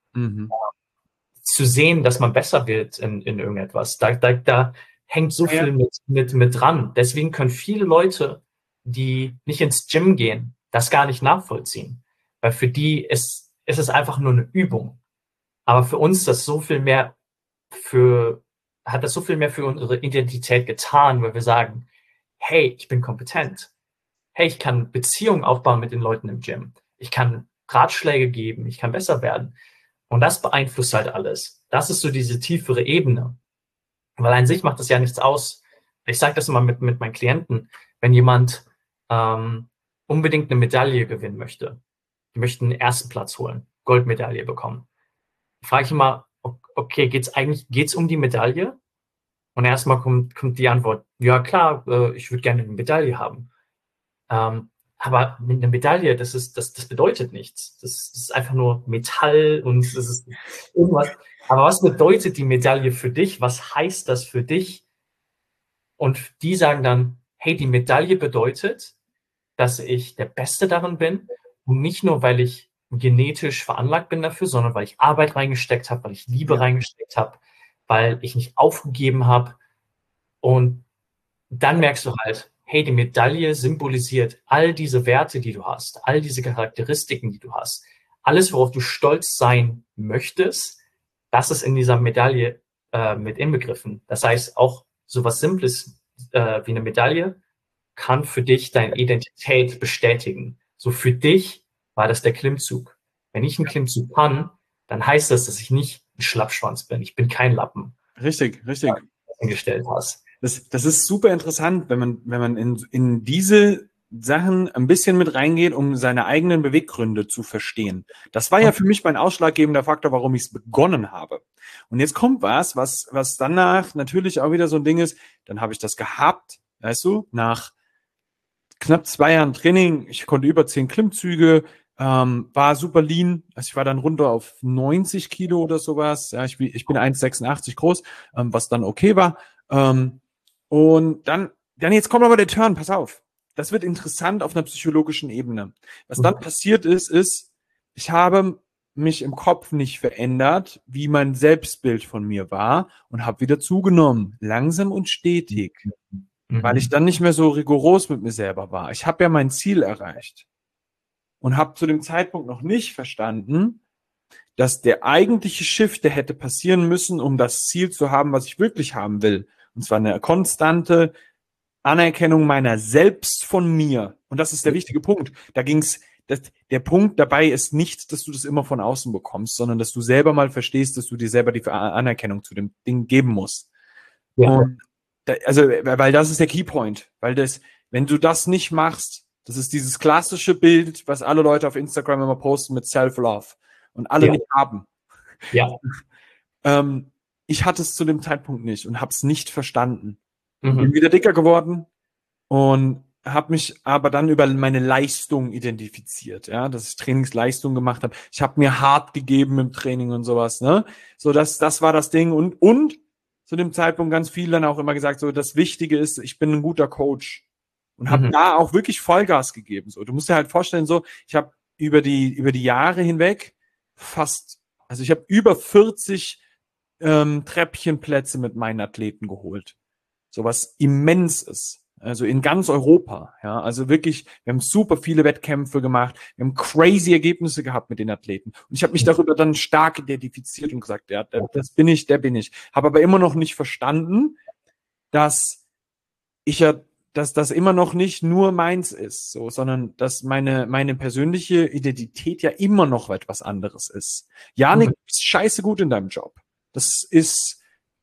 zu sehen, dass man besser wird in irgendetwas. Da hängt so viel mit dran. Deswegen können viele Leute, die nicht ins Gym gehen, das gar nicht nachvollziehen. Weil für die ist es einfach nur eine Übung. Aber für uns hat das so viel mehr für unsere Identität getan, weil wir sagen, hey, ich bin kompetent. Hey, ich kann Beziehungen aufbauen mit den Leuten im Gym. Ich kann Ratschläge geben, ich kann besser werden. Und das beeinflusst halt alles. Das ist so diese tiefere Ebene. Weil an sich macht das ja nichts aus. Ich sage das immer mit meinen Klienten, wenn jemand unbedingt eine Medaille gewinnen möchte, die möchten einen ersten Platz holen, Goldmedaille bekommen. Frage ich immer, okay, geht's um die Medaille? Und erstmal kommt die Antwort, ja klar, ich würde gerne eine Medaille haben. Aber eine Medaille, das bedeutet nichts. Das ist einfach nur Metall und das ist irgendwas. Aber was bedeutet die Medaille für dich? Was heißt das für dich? Und die sagen dann, hey, die Medaille bedeutet, dass ich der Beste darin bin und nicht nur, weil ich genetisch veranlagt bin dafür, sondern weil ich Arbeit reingesteckt habe, weil ich Liebe reingesteckt habe, weil ich nicht aufgegeben habe. Und dann merkst du halt, hey, die Medaille symbolisiert all diese Werte, die du hast, all diese Charakteristiken, die du hast. Alles, worauf du stolz sein möchtest, das ist in dieser Medaille mit inbegriffen. Das heißt, auch sowas Simples wie eine Medaille kann für dich deine Identität bestätigen. So für dich war das der Klimmzug. Wenn ich einen Klimmzug kann, dann heißt das, dass ich nicht ein Schlappschwanz bin. Ich bin kein Lappen. Richtig. Gestellt hast. Das ist super interessant, wenn man in diese Sachen ein bisschen mit reingeht, um seine eigenen Beweggründe zu verstehen. Das war ja für mich mein ausschlaggebender Faktor, warum ich es begonnen habe. Und jetzt kommt was danach natürlich auch wieder so ein Ding ist, dann habe ich das gehabt, weißt du, nach knapp 2 Jahren Training, ich konnte über 10 Klimmzüge, war super lean, also ich war dann runter auf 90 Kilo oder sowas, ja, ich bin 1,86 groß, was dann okay war, und dann jetzt kommt aber der Turn, pass auf, das wird interessant auf einer psychologischen Ebene. Was dann passiert ist, ich habe mich im Kopf nicht verändert, wie mein Selbstbild von mir war und habe wieder zugenommen, langsam und stetig, weil ich dann nicht mehr so rigoros mit mir selber war. Ich habe ja mein Ziel erreicht und habe zu dem Zeitpunkt noch nicht verstanden, dass der eigentliche Shift, der hätte passieren müssen, um das Ziel zu haben, was ich wirklich haben will. Und zwar eine konstante Anerkennung meiner selbst von mir. Und das ist der wichtige Punkt. Der Punkt dabei ist nicht, dass du das immer von außen bekommst, sondern dass du selber mal verstehst, dass du dir selber die Anerkennung zu dem Ding geben musst. Ja. Und weil das ist der Keypoint. Weil wenn du das nicht machst, das ist dieses klassische Bild, was alle Leute auf Instagram immer posten mit Self-Love und alle nicht haben. Ja. Ich hatte es zu dem Zeitpunkt nicht und habe es nicht verstanden. Bin wieder dicker geworden und habe mich aber dann über meine Leistung identifiziert, ja, dass ich Trainingsleistung gemacht habe. Ich habe mir hart gegeben im Training und sowas, ne? So, das war das Ding und zu dem Zeitpunkt ganz viel dann auch immer gesagt, so, das Wichtige ist, ich bin ein guter Coach und habe da auch wirklich Vollgas gegeben, so. Du musst dir halt vorstellen, so, ich habe über die Jahre hinweg ich habe über 40 Treppchenplätze mit meinen Athleten geholt. So was immens ist. Also in ganz Europa. Ja, also wirklich, wir haben super viele Wettkämpfe gemacht. Wir haben crazy Ergebnisse gehabt mit den Athleten. Und ich habe mich darüber dann stark identifiziert und gesagt, ja, das bin ich, der bin ich. Habe aber immer noch nicht verstanden, dass das immer noch nicht nur meins ist, so, sondern dass meine persönliche Identität ja immer noch etwas anderes ist. Janik, du bist scheiße gut in deinem Job. Das ist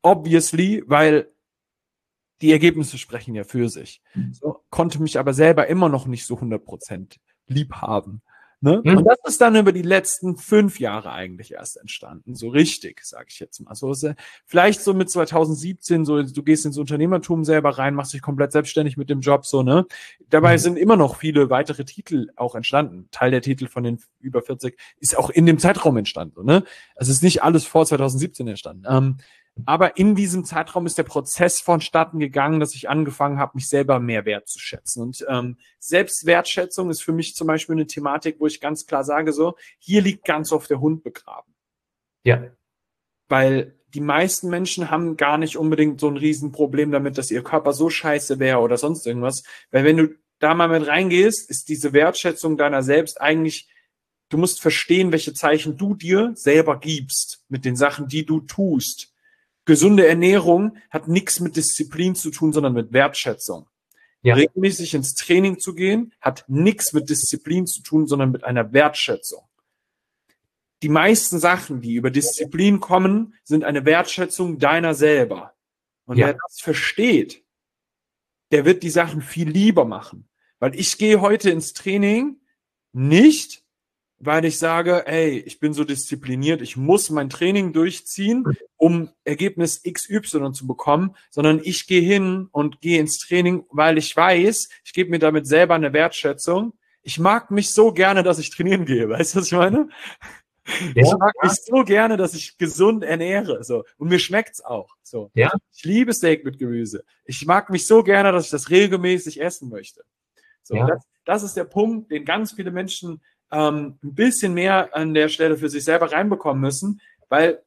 obviously, weil die Ergebnisse sprechen ja für sich. So, konnte mich aber selber immer noch nicht so 100% lieb haben. Ne? Und das ist dann über die letzten 5 Jahre eigentlich erst entstanden. So richtig, sage ich jetzt mal. So, vielleicht so mit 2017, so du gehst ins Unternehmertum selber rein, machst dich komplett selbstständig mit dem Job, so, ne? Dabei sind immer noch viele weitere Titel auch entstanden. Teil der Titel von den über 40 ist auch in dem Zeitraum entstanden, so, ne? Also es ist nicht alles vor 2017 entstanden. Aber in diesem Zeitraum ist der Prozess vonstatten gegangen, dass ich angefangen habe, mich selber mehr wertzuschätzen. Und Selbstwertschätzung ist für mich zum Beispiel eine Thematik, wo ich ganz klar sage, so, hier liegt ganz oft der Hund begraben. Ja. Weil die meisten Menschen haben gar nicht unbedingt so ein Riesenproblem damit, dass ihr Körper so scheiße wäre oder sonst irgendwas. Weil wenn du da mal mit reingehst, ist diese Wertschätzung deiner selbst eigentlich, du musst verstehen, welche Zeichen du dir selber gibst mit den Sachen, die du tust. Gesunde Ernährung hat nichts mit Disziplin zu tun, sondern mit Wertschätzung. Ja. Regelmäßig ins Training zu gehen, hat nichts mit Disziplin zu tun, sondern mit einer Wertschätzung. Die meisten Sachen, die über Disziplin kommen, sind eine Wertschätzung deiner selber. Und wer das versteht, der wird die Sachen viel lieber machen. Weil ich gehe heute ins Training nicht, weil ich sage, ey, ich bin so diszipliniert, ich muss mein Training durchziehen, um Ergebnis XY zu bekommen, sondern ich gehe hin und gehe ins Training, weil ich weiß, ich gebe mir damit selber eine Wertschätzung. Ich mag mich so gerne, dass ich trainieren gehe, weißt du, was ich meine? Ja, ich mag mich so gerne, dass ich gesund ernähre, so. Und mir schmeckt's auch, so. Ja. Ich liebe Steak mit Gemüse. Ich mag mich so gerne, dass ich das regelmäßig essen möchte. So. Ja. Das ist der Punkt, den ganz viele Menschen ein bisschen mehr an der Stelle für sich selber reinbekommen müssen, weil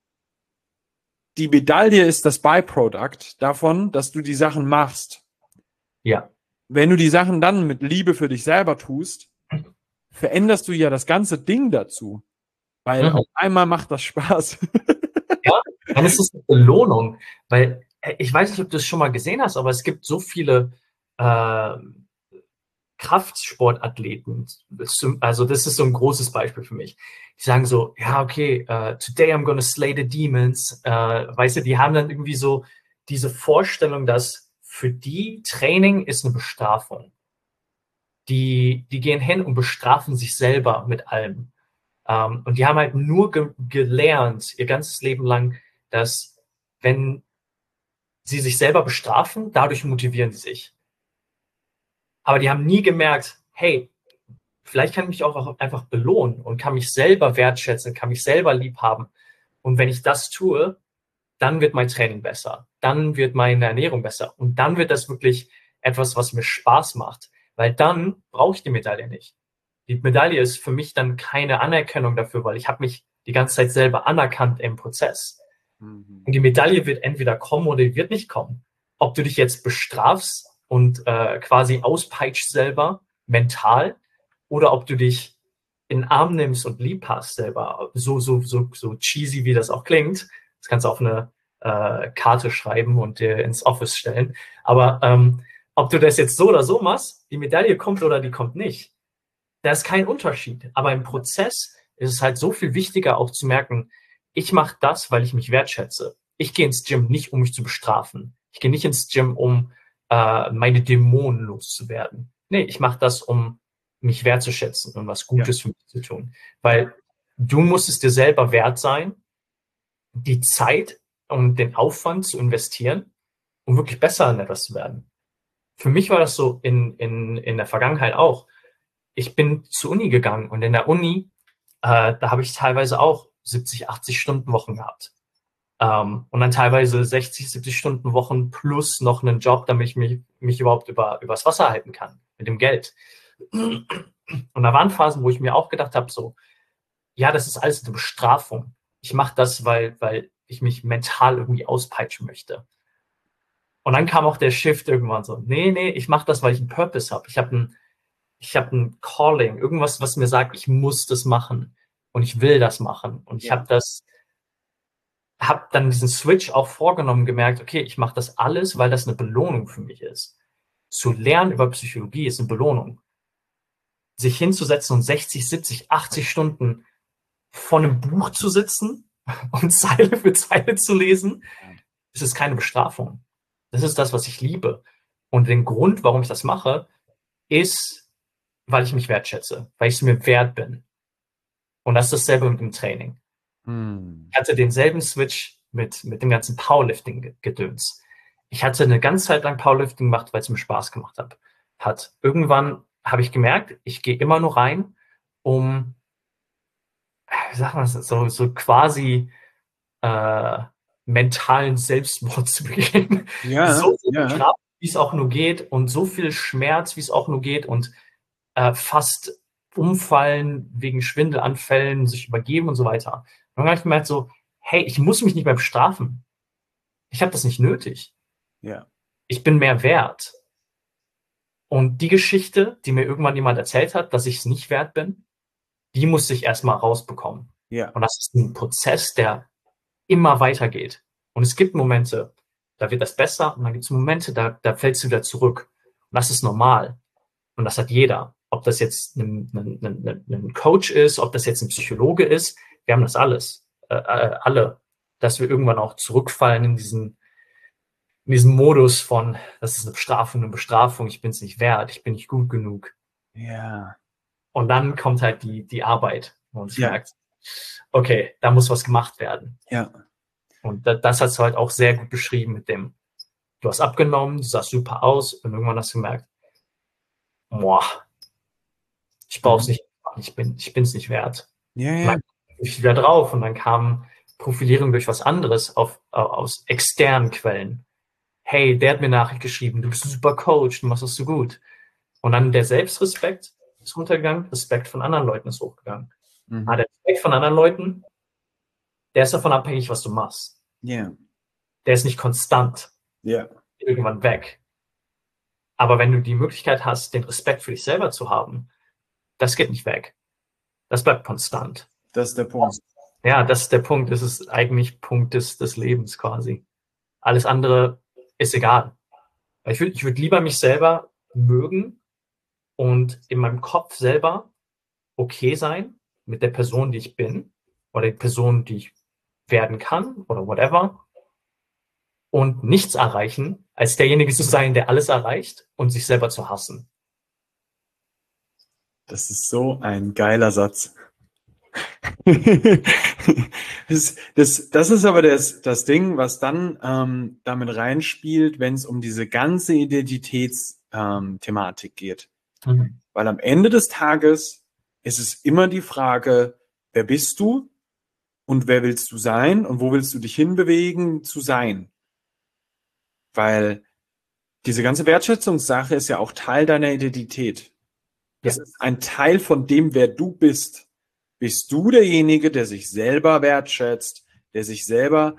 die Medaille ist das Byproduct davon, dass du die Sachen machst. Ja. Wenn du die Sachen dann mit Liebe für dich selber tust, veränderst du ja das ganze Ding dazu. Weil auf einmal macht das Spaß. Ja, dann ist es eine Belohnung. Weil ich weiß nicht, ob du es schon mal gesehen hast, aber es gibt so viele Kraftsportathleten, also das ist so ein großes Beispiel für mich. Die sagen so, ja, okay, today I'm gonna slay the demons. Weißt du, die haben dann irgendwie so diese Vorstellung, dass für die Training ist eine Bestrafung. Die gehen hin und bestrafen sich selber mit allem. Und die haben halt nur gelernt, ihr ganzes Leben lang, dass wenn sie sich selber bestrafen, dadurch motivieren sie sich. Aber die haben nie gemerkt, hey, vielleicht kann ich mich auch einfach belohnen und kann mich selber wertschätzen, kann mich selber lieb haben. Und wenn ich das tue, dann wird mein Training besser. Dann wird meine Ernährung besser. Und dann wird das wirklich etwas, was mir Spaß macht. Weil dann brauche ich die Medaille nicht. Die Medaille ist für mich dann keine Anerkennung dafür, weil ich habe mich die ganze Zeit selber anerkannt im Prozess. Und die Medaille wird entweder kommen oder die wird nicht kommen. Ob du dich jetzt bestrafst und quasi auspeitscht selber, mental, oder ob du dich in den Arm nimmst und lieb hast selber, so cheesy, wie das auch klingt. Das kannst du auf eine Karte schreiben und dir ins Office stellen. Aber ob du das jetzt so oder so machst, die Medaille kommt oder die kommt nicht. Da ist kein Unterschied. Aber im Prozess ist es halt so viel wichtiger auch zu merken, ich mache das, weil ich mich wertschätze. Ich gehe ins Gym nicht, um mich zu bestrafen. Ich gehe nicht ins Gym, um meine Dämonen loszuwerden. Nee, ich mache das, um mich wertzuschätzen und was Gutes für mich zu tun. Weil du musst es dir selber wert sein, die Zeit und den Aufwand zu investieren, um wirklich besser in etwas zu werden. Für mich war das so in der Vergangenheit auch. Ich bin zur Uni gegangen und in der Uni, da habe ich teilweise auch 70, 80 Stunden Wochen gehabt. Und dann teilweise 60, 70 Stunden Wochen plus noch einen Job, damit ich mich überhaupt übers Wasser halten kann mit dem Geld. Und da waren Phasen, wo ich mir auch gedacht habe, so, ja, das ist alles eine Bestrafung. Ich mache das, weil ich mich mental irgendwie auspeitschen möchte. Und dann kam auch der Shift irgendwann so, nee, ich mache das, weil ich einen Purpose habe. Ich habe ein Calling, irgendwas, was mir sagt, ich muss das machen und ich will das machen. Und ich habe dann diesen Switch auch vorgenommen, gemerkt, okay, ich mache das alles, weil das eine Belohnung für mich ist. Zu lernen über Psychologie ist eine Belohnung. Sich hinzusetzen und 60, 70, 80 Stunden vor einem Buch zu sitzen und Zeile für Zeile zu lesen, Es ist keine Bestrafung. Das ist das, was ich liebe. Und den Grund, warum ich das mache, ist, weil ich mich wertschätze, weil ich es mir wert bin. Und das ist dasselbe mit dem Training. Ich hatte denselben Switch mit dem ganzen Powerlifting-Gedöns. Ich hatte eine ganze Zeit lang Powerlifting gemacht, weil es mir Spaß gemacht hat. Irgendwann habe ich gemerkt, ich gehe immer nur rein, um, wie sagt man das, so quasi mentalen Selbstmord zu begehen. Ja, So viel ja. Kraft, wie es auch nur geht, und so viel Schmerz, wie es auch nur geht, und fast umfallen wegen Schwindelanfällen, sich übergeben und so weiter. Und dann habe ich gemerkt so, hey, ich muss mich nicht mehr bestrafen. Ich habe das nicht nötig. Ja. Ich bin mehr wert. Und die Geschichte, die mir irgendwann jemand erzählt hat, dass ich es nicht wert bin, die musste ich erstmal rausbekommen. Ja. Und das ist ein Prozess, der immer weitergeht. Und es gibt Momente, da wird das besser, und dann gibt es Momente, da fällst du wieder zurück. Und das ist normal. Und das hat jeder. Ob das jetzt ein Coach ist, ob das jetzt ein Psychologe ist, wir haben das alles. Alle. Dass wir irgendwann auch zurückfallen in diesen Modus von, das ist eine Bestrafung, ich bin es nicht wert, ich bin nicht gut genug. Ja. Und dann kommt halt die Arbeit, wo man sich Ja. merkt, okay, da muss was gemacht werden. Ja. Und das hast du halt auch sehr gut beschrieben mit dem, du hast abgenommen, du sahst super aus, und irgendwann hast du gemerkt, boah, ich brauche es nicht, ich bin es nicht wert. Ja, Und ja. dann bin ich wieder drauf, und dann kam Profilierung durch was anderes aus externen Quellen. Hey, der hat mir Nachricht geschrieben, du bist ein super Coach, du machst das so gut. Und dann der Selbstrespekt ist runtergegangen, Respekt von anderen Leuten ist hochgegangen. Der Respekt von anderen Leuten, der ist davon abhängig, was du machst. Ja. Der ist nicht konstant. Ja. Irgendwann weg. Aber wenn du die Möglichkeit hast, den Respekt für dich selber zu haben, das geht nicht weg. Das bleibt konstant. Das ist der Punkt. Ja, das ist der Punkt. Das ist eigentlich Punkt des Lebens quasi. Alles andere ist egal. Ich würd lieber mich selber mögen und in meinem Kopf selber okay sein mit der Person, die ich bin, oder die Person, die ich werden kann, oder whatever, und nichts erreichen, als derjenige zu sein, der alles erreicht, und sich selber zu hassen. Das ist so ein geiler Satz. Das ist aber das Ding, was dann damit reinspielt, wenn es um diese ganze Identitätsthematik geht. Weil am Ende des Tages ist es immer die Frage, wer bist du und wer willst du sein und wo willst du dich hinbewegen zu sein? Weil diese ganze Wertschätzungssache ist ja auch Teil deiner Identität. Das ist ein Teil von dem, wer du bist. Bist du derjenige, der sich selber wertschätzt, der sich selber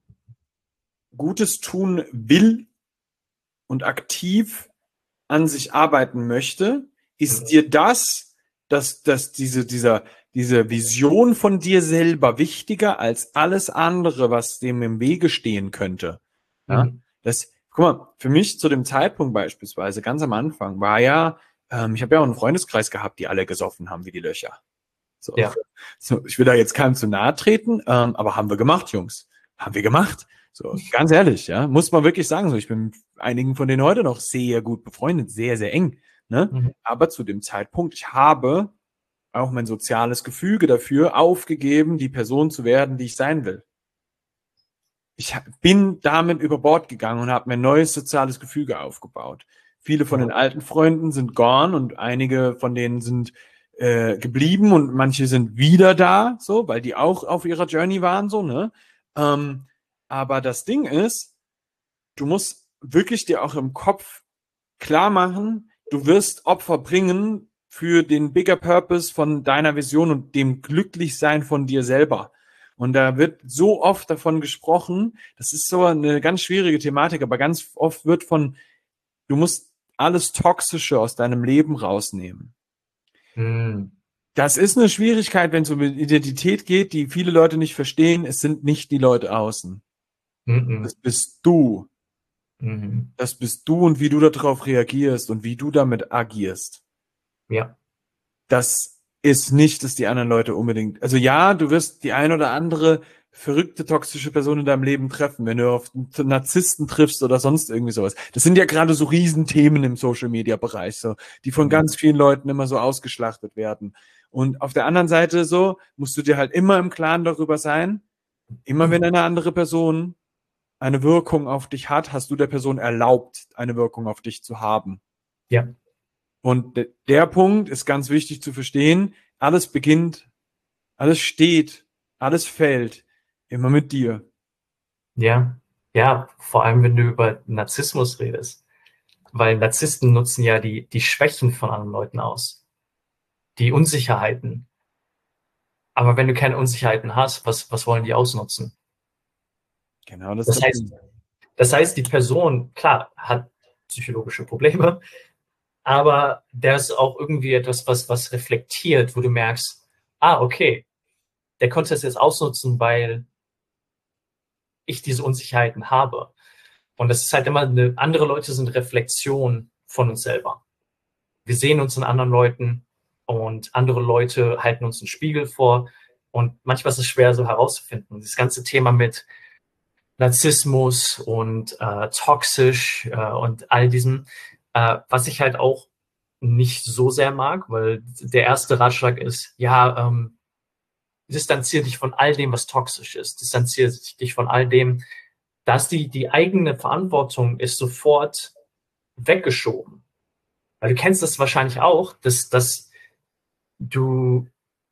Gutes tun will und aktiv an sich arbeiten möchte? Ist dir dass diese Vision von dir selber wichtiger als alles andere, was dem im Wege stehen könnte? Ja? Guck mal, für mich zu dem Zeitpunkt beispielsweise, ganz am Anfang, war ja, ich habe ja auch einen Freundeskreis gehabt, die alle gesoffen haben wie die Löcher. So. Ja. So, ich will da jetzt keinem zu nahe treten, aber haben wir gemacht, Jungs. Haben wir gemacht. So, ganz ehrlich, ja, muss man wirklich sagen. So, ich bin mit einigen von denen heute noch sehr gut befreundet, sehr, sehr eng. Ne? Aber zu dem Zeitpunkt, ich habe auch mein soziales Gefüge dafür aufgegeben, die Person zu werden, die ich sein will. Ich bin damit über Bord gegangen und habe mir ein neues soziales Gefüge aufgebaut. Viele von den alten Freunden sind gone und einige von denen sind geblieben und manche sind wieder da, so, weil die auch auf ihrer Journey waren, so, ne? Aber das Ding ist, du musst wirklich dir auch im Kopf klar machen, du wirst Opfer bringen für den bigger Purpose von deiner Vision und dem Glücklichsein von dir selber. Und da wird so oft davon gesprochen, das ist so eine ganz schwierige Thematik, aber ganz oft wird du musst alles Toxische aus deinem Leben rausnehmen. Das ist eine Schwierigkeit, wenn es um Identität geht, die viele Leute nicht verstehen. Es sind nicht die Leute außen. Das bist du. Das bist du und wie du darauf reagierst und wie du damit agierst. Ja. Das ist nicht, dass die anderen Leute unbedingt, also ja, du wirst die ein oder andere verrückte, toxische Person in deinem Leben treffen, wenn du auf einen Narzissten triffst oder sonst irgendwie sowas. Das sind ja gerade so Riesenthemen im Social-Media-Bereich, so, die von ganz vielen Leuten immer so ausgeschlachtet werden. Und auf der anderen Seite so, musst du dir halt immer im Klaren darüber sein, immer wenn eine andere Person eine Wirkung auf dich hat, hast du der Person erlaubt, eine Wirkung auf dich zu haben. Ja. Und der Punkt ist ganz wichtig zu verstehen. Alles beginnt, alles steht, alles fällt immer mit dir. Ja. Ja, vor allem, wenn du über Narzissmus redest. Weil Narzissten nutzen ja die Schwächen von anderen Leuten aus. Die Unsicherheiten. Aber wenn du keine Unsicherheiten hast, was wollen die ausnutzen? Genau, das Das heißt, die Person, klar, hat psychologische Probleme, aber der ist auch irgendwie etwas, was reflektiert, wo du merkst, okay, der konnte es jetzt ausnutzen, weil ich diese Unsicherheiten habe. Und das ist halt immer andere Leute sind Reflexion von uns selber. Wir sehen uns in anderen Leuten und andere Leute halten uns einen Spiegel vor. Und manchmal ist es schwer, so herauszufinden. Das ganze Thema mit Narzissmus und toxisch und all diesem, was ich halt auch nicht so sehr mag, weil der erste Ratschlag ist, distanziere dich von all dem, was toxisch ist. Distanziere dich von all dem, dass die eigene Verantwortung ist sofort weggeschoben. Weil du kennst das wahrscheinlich auch, dass du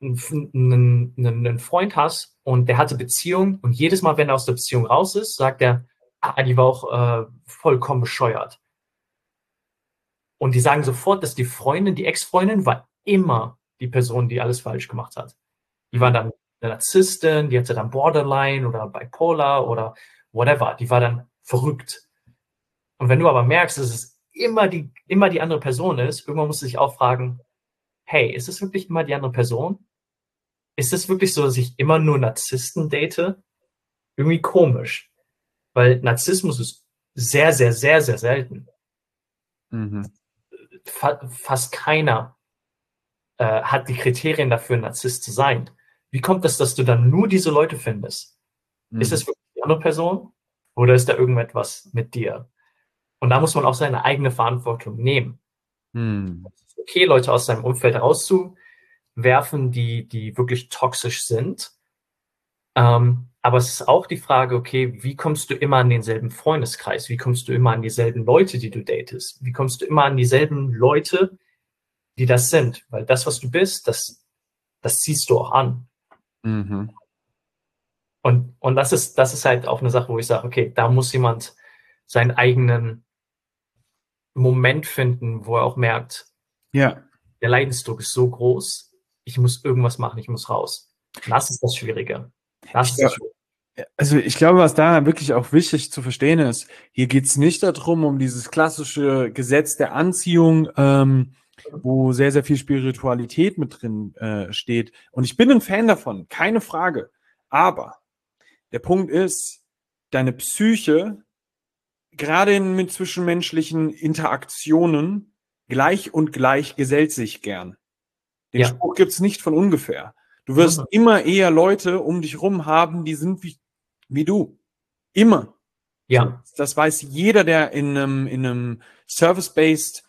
einen Freund hast und der hatte Beziehung und jedes Mal, wenn er aus der Beziehung raus ist, sagt er, die war auch vollkommen bescheuert. Und die sagen sofort, dass die Freundin, die Ex-Freundin, war immer die Person, die alles falsch gemacht hat. Die war dann eine Narzisstin, die hatte dann Borderline oder Bipolar oder whatever. Die war dann verrückt. Und wenn du aber merkst, dass es immer die andere Person ist, irgendwann musst du dich auch fragen, hey, ist es wirklich immer die andere Person? Ist es wirklich so, dass ich immer nur Narzissten date? Irgendwie komisch. Weil Narzissmus ist sehr, sehr, sehr, sehr selten. Mhm. Fast keiner hat die Kriterien dafür, ein Narzisst zu sein. Wie kommt es, dass du dann nur diese Leute findest? Ist es wirklich die andere Person? Oder ist da irgendetwas mit dir? Und da muss man auch seine eigene Verantwortung nehmen. Es ist okay, Leute aus seinem Umfeld rauszuwerfen, die wirklich toxisch sind. Aber es ist auch die Frage, okay, wie kommst du immer an denselben Freundeskreis? Wie kommst du immer an dieselben Leute, die du datest? Wie kommst du immer an dieselben Leute, die das sind? Weil das, was du bist, das ziehst du auch an. Mhm. Und das ist halt auch eine Sache, wo ich sage, okay, da muss jemand seinen eigenen Moment finden, wo er auch merkt, Ja. der Leidensdruck ist so groß, ich muss irgendwas machen, ich muss raus. Das ist das Schwierige. Also ich glaube, was da wirklich auch wichtig zu verstehen ist, hier geht es nicht darum, um dieses klassische Gesetz der Anziehung, wo sehr, sehr viel Spiritualität mit drin steht. Und ich bin ein Fan davon, keine Frage. Aber der Punkt ist, deine Psyche, gerade mit zwischenmenschlichen Interaktionen, gleich und gleich gesellt sich gern. Den Spruch gibt's nicht von ungefähr. Du wirst immer eher Leute um dich rum haben, die sind wie du. Immer. Ja. So, das weiß jeder, der in einem Service-based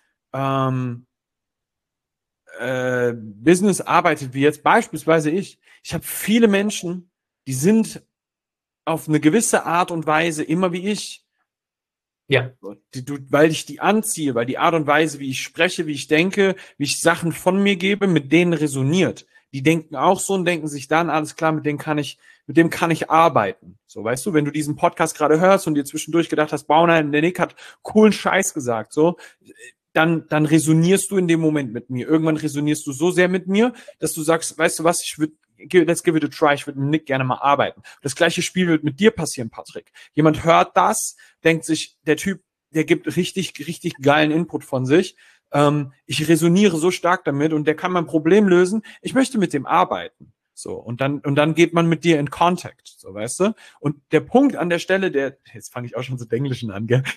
Business arbeitet, wie jetzt beispielsweise ich. Ich habe viele Menschen, die sind auf eine gewisse Art und Weise immer wie ich. Ja. Weil ich die anziehe, weil die Art und Weise, wie ich spreche, wie ich denke, wie ich Sachen von mir gebe, mit denen resoniert. Die denken auch so und denken sich dann, alles klar, mit dem kann ich arbeiten. So, weißt du, wenn du diesen Podcast gerade hörst und dir zwischendurch gedacht hast, der Nick hat coolen Scheiß gesagt, so, dann resonierst du in dem Moment mit mir. Irgendwann resonierst du so sehr mit mir, dass du sagst, weißt du was, let's give it a try, ich würde mit Nick gerne mal arbeiten. Das gleiche Spiel wird mit dir passieren, Patrick. Jemand hört das, denkt sich, der Typ, der gibt richtig, richtig geilen Input von sich. Ich resoniere so stark damit und der kann mein Problem lösen. Ich möchte mit dem arbeiten. So, und dann geht man mit dir in Contact, so, weißt du? Und der Punkt an der Stelle, jetzt fange ich auch schon so Englischen an, gell?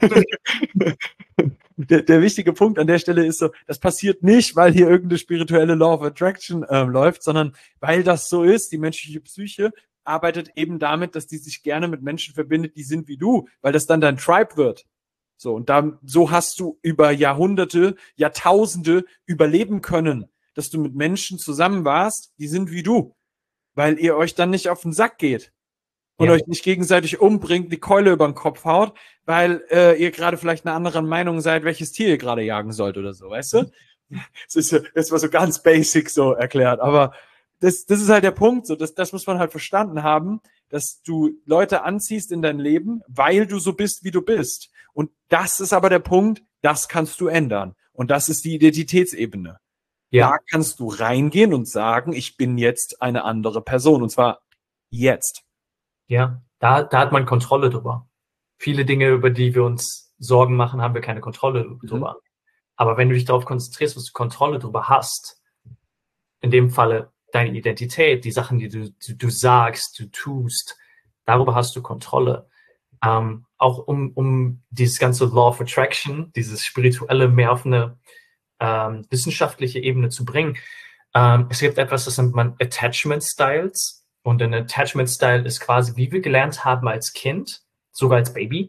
Der wichtige Punkt an der Stelle ist so, das passiert nicht, weil hier irgendeine spirituelle Law of Attraction läuft, sondern weil das so ist, die menschliche Psyche arbeitet eben damit, dass die sich gerne mit Menschen verbindet, die sind wie du, weil das dann dein Tribe wird. So, und dann, so hast du über Jahrhunderte, Jahrtausende überleben können, dass du mit Menschen zusammen warst, die sind wie du, weil ihr euch dann nicht auf den Sack geht und euch nicht gegenseitig umbringt, die Keule über den Kopf haut, weil ihr gerade vielleicht einer anderen Meinung seid, welches Tier ihr gerade jagen sollt oder so, weißt du? Das war so ganz basic so erklärt, aber das ist halt der Punkt, so, das muss man halt verstanden haben, dass du Leute anziehst in dein Leben, weil du so bist, wie du bist. Und das ist aber der Punkt, das kannst du ändern. Und das ist die Identitätsebene. Ja. Da kannst du reingehen und sagen, ich bin jetzt eine andere Person. Und zwar jetzt. Ja, da hat man Kontrolle drüber. Viele Dinge, über die wir uns Sorgen machen, haben wir keine Kontrolle drüber. Aber wenn du dich darauf konzentrierst, was du Kontrolle drüber hast, in dem Falle deine Identität, die Sachen, die du sagst, du tust, darüber hast du Kontrolle. Auch um dieses ganze Law of Attraction, dieses Spirituelle mehr auf eine wissenschaftliche Ebene zu bringen. Es gibt etwas, das nennt man Attachment Styles. Und ein Attachment Style ist quasi, wie wir gelernt haben als Kind, sogar als Baby,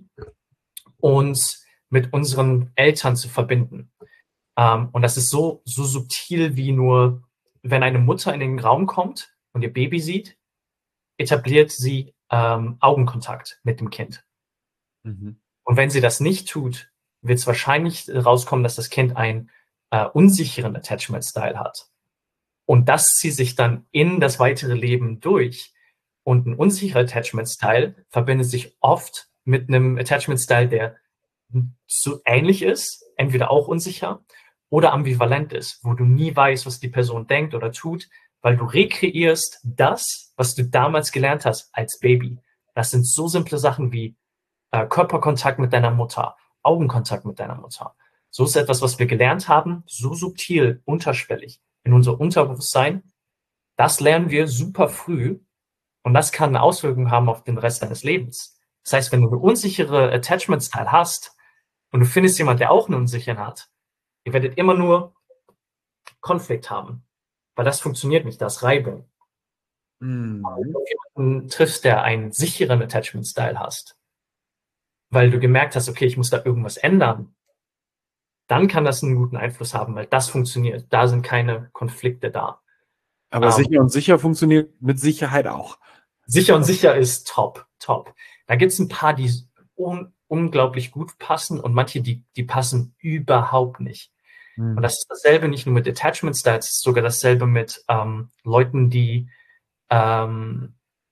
uns mit unseren Eltern zu verbinden. Und das ist so subtil wie nur, wenn eine Mutter in den Raum kommt und ihr Baby sieht, etabliert sie Augenkontakt mit dem Kind. Mhm. Und wenn sie das nicht tut, wird es wahrscheinlich rauskommen, dass das Kind einen unsicheren Attachment-Style hat. Und das zieht sich dann in das weitere Leben durch. Und ein unsicherer Attachment-Style verbindet sich oft mit einem Attachment-Style, der so ähnlich ist, entweder auch unsicher oder ambivalent ist, wo du nie weißt, was die Person denkt oder tut, weil du rekreierst das, was du damals gelernt hast als Baby. Das sind so simple Sachen wie Körperkontakt mit deiner Mutter, Augenkontakt mit deiner Mutter. So ist etwas, was wir gelernt haben, so subtil, unterschwellig in unser Unterbewusstsein. Das lernen wir super früh und das kann eine Auswirkung haben auf den Rest deines Lebens. Das heißt, wenn du eine unsichere Attachment-Style hast und du findest jemanden, der auch einen unsicheren hat, ihr werdet immer nur Konflikt haben, weil das funktioniert nicht, das ist Reibung. Mhm. Wenn du jemanden triffst, der einen sicheren Attachment-Style hast, weil du gemerkt hast, okay, ich muss da irgendwas ändern, dann kann das einen guten Einfluss haben, weil das funktioniert. Da sind keine Konflikte da. Aber sicher und sicher funktioniert mit Sicherheit auch. Sicher und sicher ist top. Da gibt es ein paar, die unglaublich gut passen und manche, die passen überhaupt nicht. Und das ist dasselbe nicht nur mit Attachment Styles, es ist sogar dasselbe mit Leuten, die eine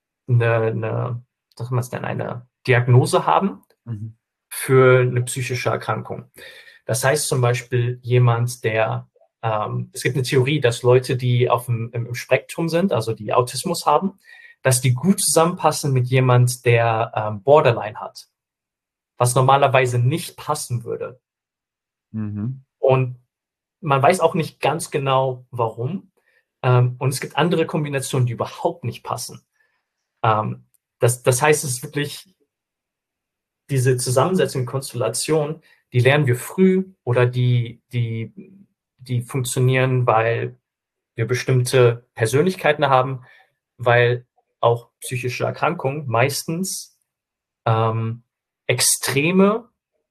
Diagnose haben für eine psychische Erkrankung. Das heißt zum Beispiel jemand, der, es gibt eine Theorie, dass Leute, die im Spektrum sind, also die Autismus haben, dass die gut zusammenpassen mit jemand, der Borderline hat, was normalerweise nicht passen würde. Und man weiß auch nicht ganz genau, warum. Und es gibt andere Kombinationen, die überhaupt nicht passen. Das heißt, es ist wirklich diese Zusammensetzung, Konstellation, die lernen wir früh oder die funktionieren, weil wir bestimmte Persönlichkeiten haben, weil auch psychische Erkrankungen meistens extreme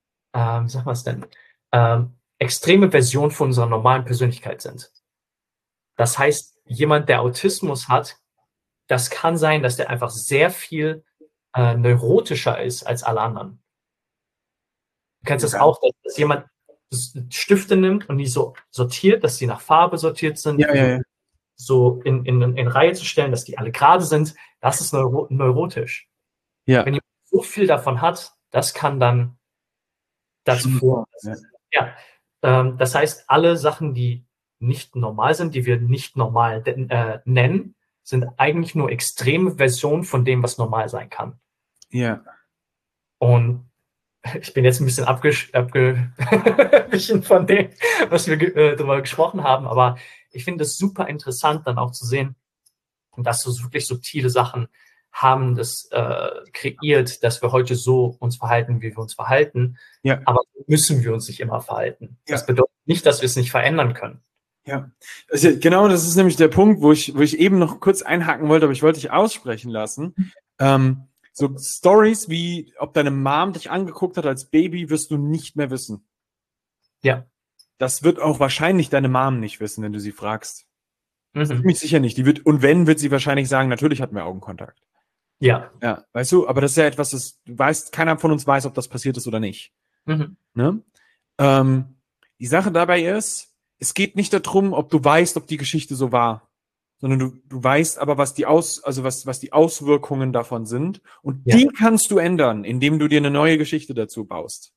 Version von unserer normalen Persönlichkeit sind. Das heißt, jemand, der Autismus hat, das kann sein, dass der einfach sehr viel neurotischer ist als alle anderen. Du kennst das auch, dass jemand Stifte nimmt und die so sortiert, dass sie nach Farbe sortiert sind, so in Reihe zu stellen, dass die alle gerade sind. Das ist neurotisch. Ja. Wenn jemand so viel davon hat, das kann dann dazu führen. Das heißt, alle Sachen, die nicht normal sind, die wir nicht normal nennen, sind eigentlich nur extreme Versionen von dem, was normal sein kann. Ja. Und ich bin jetzt ein bisschen abgewichen von dem, was wir darüber gesprochen haben, aber ich finde es super interessant, dann auch zu sehen, dass so wirklich subtile Sachen haben das kreiert, dass wir heute so uns verhalten, wie wir uns verhalten. Ja. Aber müssen wir uns nicht immer verhalten. Ja. Das bedeutet nicht, dass wir es nicht verändern können. Ja, also genau, das ist nämlich der Punkt, wo ich eben noch kurz einhaken wollte, aber ich wollte dich aussprechen lassen. So Stories wie, ob deine Mom dich angeguckt hat als Baby, wirst du nicht mehr wissen. Ja. Das wird auch wahrscheinlich deine Mom nicht wissen, wenn du sie fragst. Mhm. Ziemlich sicher nicht. Und wenn, wird sie wahrscheinlich sagen, natürlich hatten wir Augenkontakt. Ja. Ja, weißt du, aber das ist ja etwas, das weiß, keiner von uns weiß, ob das passiert ist oder nicht. Mhm. Ne? Die Sache dabei ist, es geht nicht darum, ob du weißt, ob die Geschichte so war, sondern du weißt aber, was die was die Auswirkungen davon sind. Und Ja. die kannst du ändern, indem du dir eine neue Geschichte dazu baust.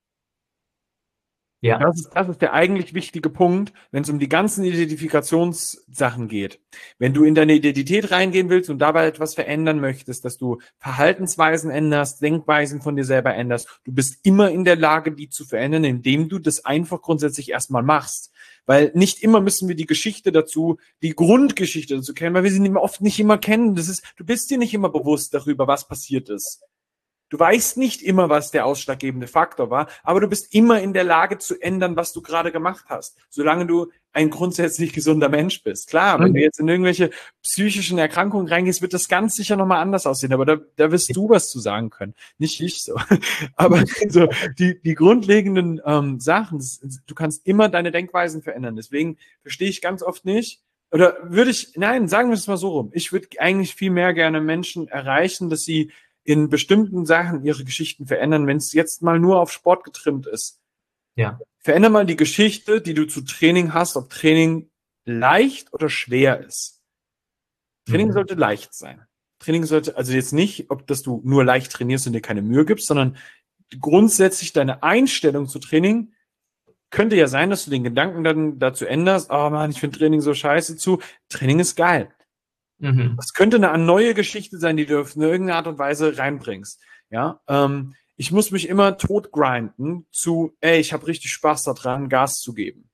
Ja. Das ist der eigentlich wichtige Punkt, wenn es um die ganzen Identifikationssachen geht. Wenn du in deine Identität reingehen willst und dabei etwas verändern möchtest, dass du Verhaltensweisen änderst, Denkweisen von dir selber änderst, du bist immer in der Lage, die zu verändern, indem du das einfach grundsätzlich erstmal machst. Weil nicht immer müssen wir die Geschichte dazu, die Grundgeschichte dazu kennen, weil wir sie oft nicht immer kennen. Du bist dir nicht immer bewusst darüber, was passiert ist. Du weißt nicht immer, was der ausschlaggebende Faktor war, aber du bist immer in der Lage zu ändern, was du gerade gemacht hast, solange du ein grundsätzlich gesunder Mensch bist. Klar, wenn du jetzt in irgendwelche psychischen Erkrankungen reingehst, wird das ganz sicher nochmal anders aussehen, aber da wirst du was zu sagen können, nicht ich so. Aber so die grundlegenden Sachen, du kannst immer deine Denkweisen verändern, deswegen verstehe ich ganz oft nicht, oder sagen wir es mal so rum, ich würde eigentlich viel mehr gerne Menschen erreichen, dass sie in bestimmten Sachen ihre Geschichten verändern, wenn es jetzt mal nur auf Sport getrimmt ist. Ja. Veränder mal die Geschichte, die du zu Training hast, ob Training leicht oder schwer ist. Training sollte leicht sein. Training sollte, also jetzt nicht, dass du nur leicht trainierst und dir keine Mühe gibst, sondern grundsätzlich deine Einstellung zu Training könnte ja sein, dass du den Gedanken dann dazu änderst, oh Mann, ich finde Training so scheiße Training ist geil. Das könnte eine neue Geschichte sein, die du auf irgendeine Art und Weise reinbringst. Ja, ich muss mich immer tot grinden ich habe richtig Spaß daran, Gas zu geben.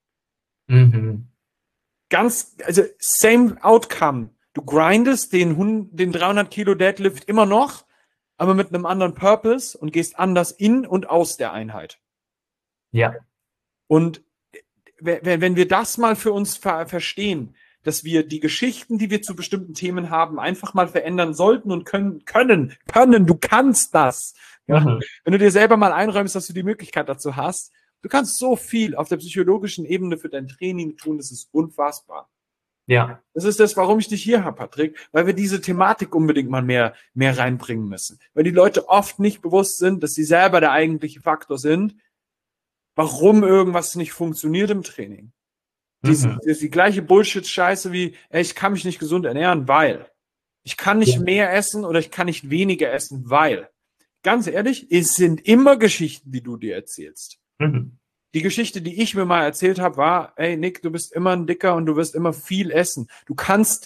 Also same outcome. Du grindest den 300 Kilo Deadlift immer noch, aber mit einem anderen Purpose und gehst anders in und aus der Einheit. Ja. Und wenn wir das mal für uns verstehen, dass wir die Geschichten, die wir zu bestimmten Themen haben, einfach mal verändern sollten und können. Du kannst das. Ja? Wenn du dir selber mal einräumst, dass du die Möglichkeit dazu hast, du kannst so viel auf der psychologischen Ebene für dein Training tun, das ist unfassbar. Ja. Das ist das, warum ich dich hier habe, Patrick, weil wir diese Thematik unbedingt mal mehr reinbringen müssen. Weil die Leute oft nicht bewusst sind, dass sie selber der eigentliche Faktor sind, warum irgendwas nicht funktioniert im Training. Das ist die gleiche Bullshit-Scheiße wie, ich kann mich nicht gesund ernähren, weil. Ich kann nicht mehr essen oder ich kann nicht weniger essen, weil. Ganz ehrlich, es sind immer Geschichten, die du dir erzählst. Die Geschichte, die ich mir mal erzählt habe, war, Nick, du bist immer ein Dicker und du wirst immer viel essen. Du kannst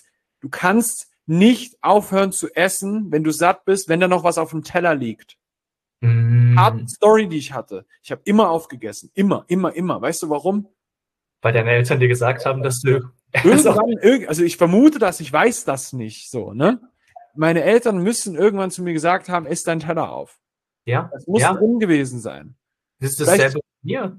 nicht aufhören zu essen, wenn du satt bist, wenn da noch was auf dem Teller liegt. Harte Story, die ich hatte. Ich habe immer aufgegessen. Immer. Weißt du warum? Weil deine Eltern dir gesagt haben, dass du... Also ich vermute das, ich weiß das nicht so, ne? Meine Eltern müssen irgendwann zu mir gesagt haben, iss deinen Teller auf. Ja. Das muss drin gewesen sein. Das ist dasselbe mit mir.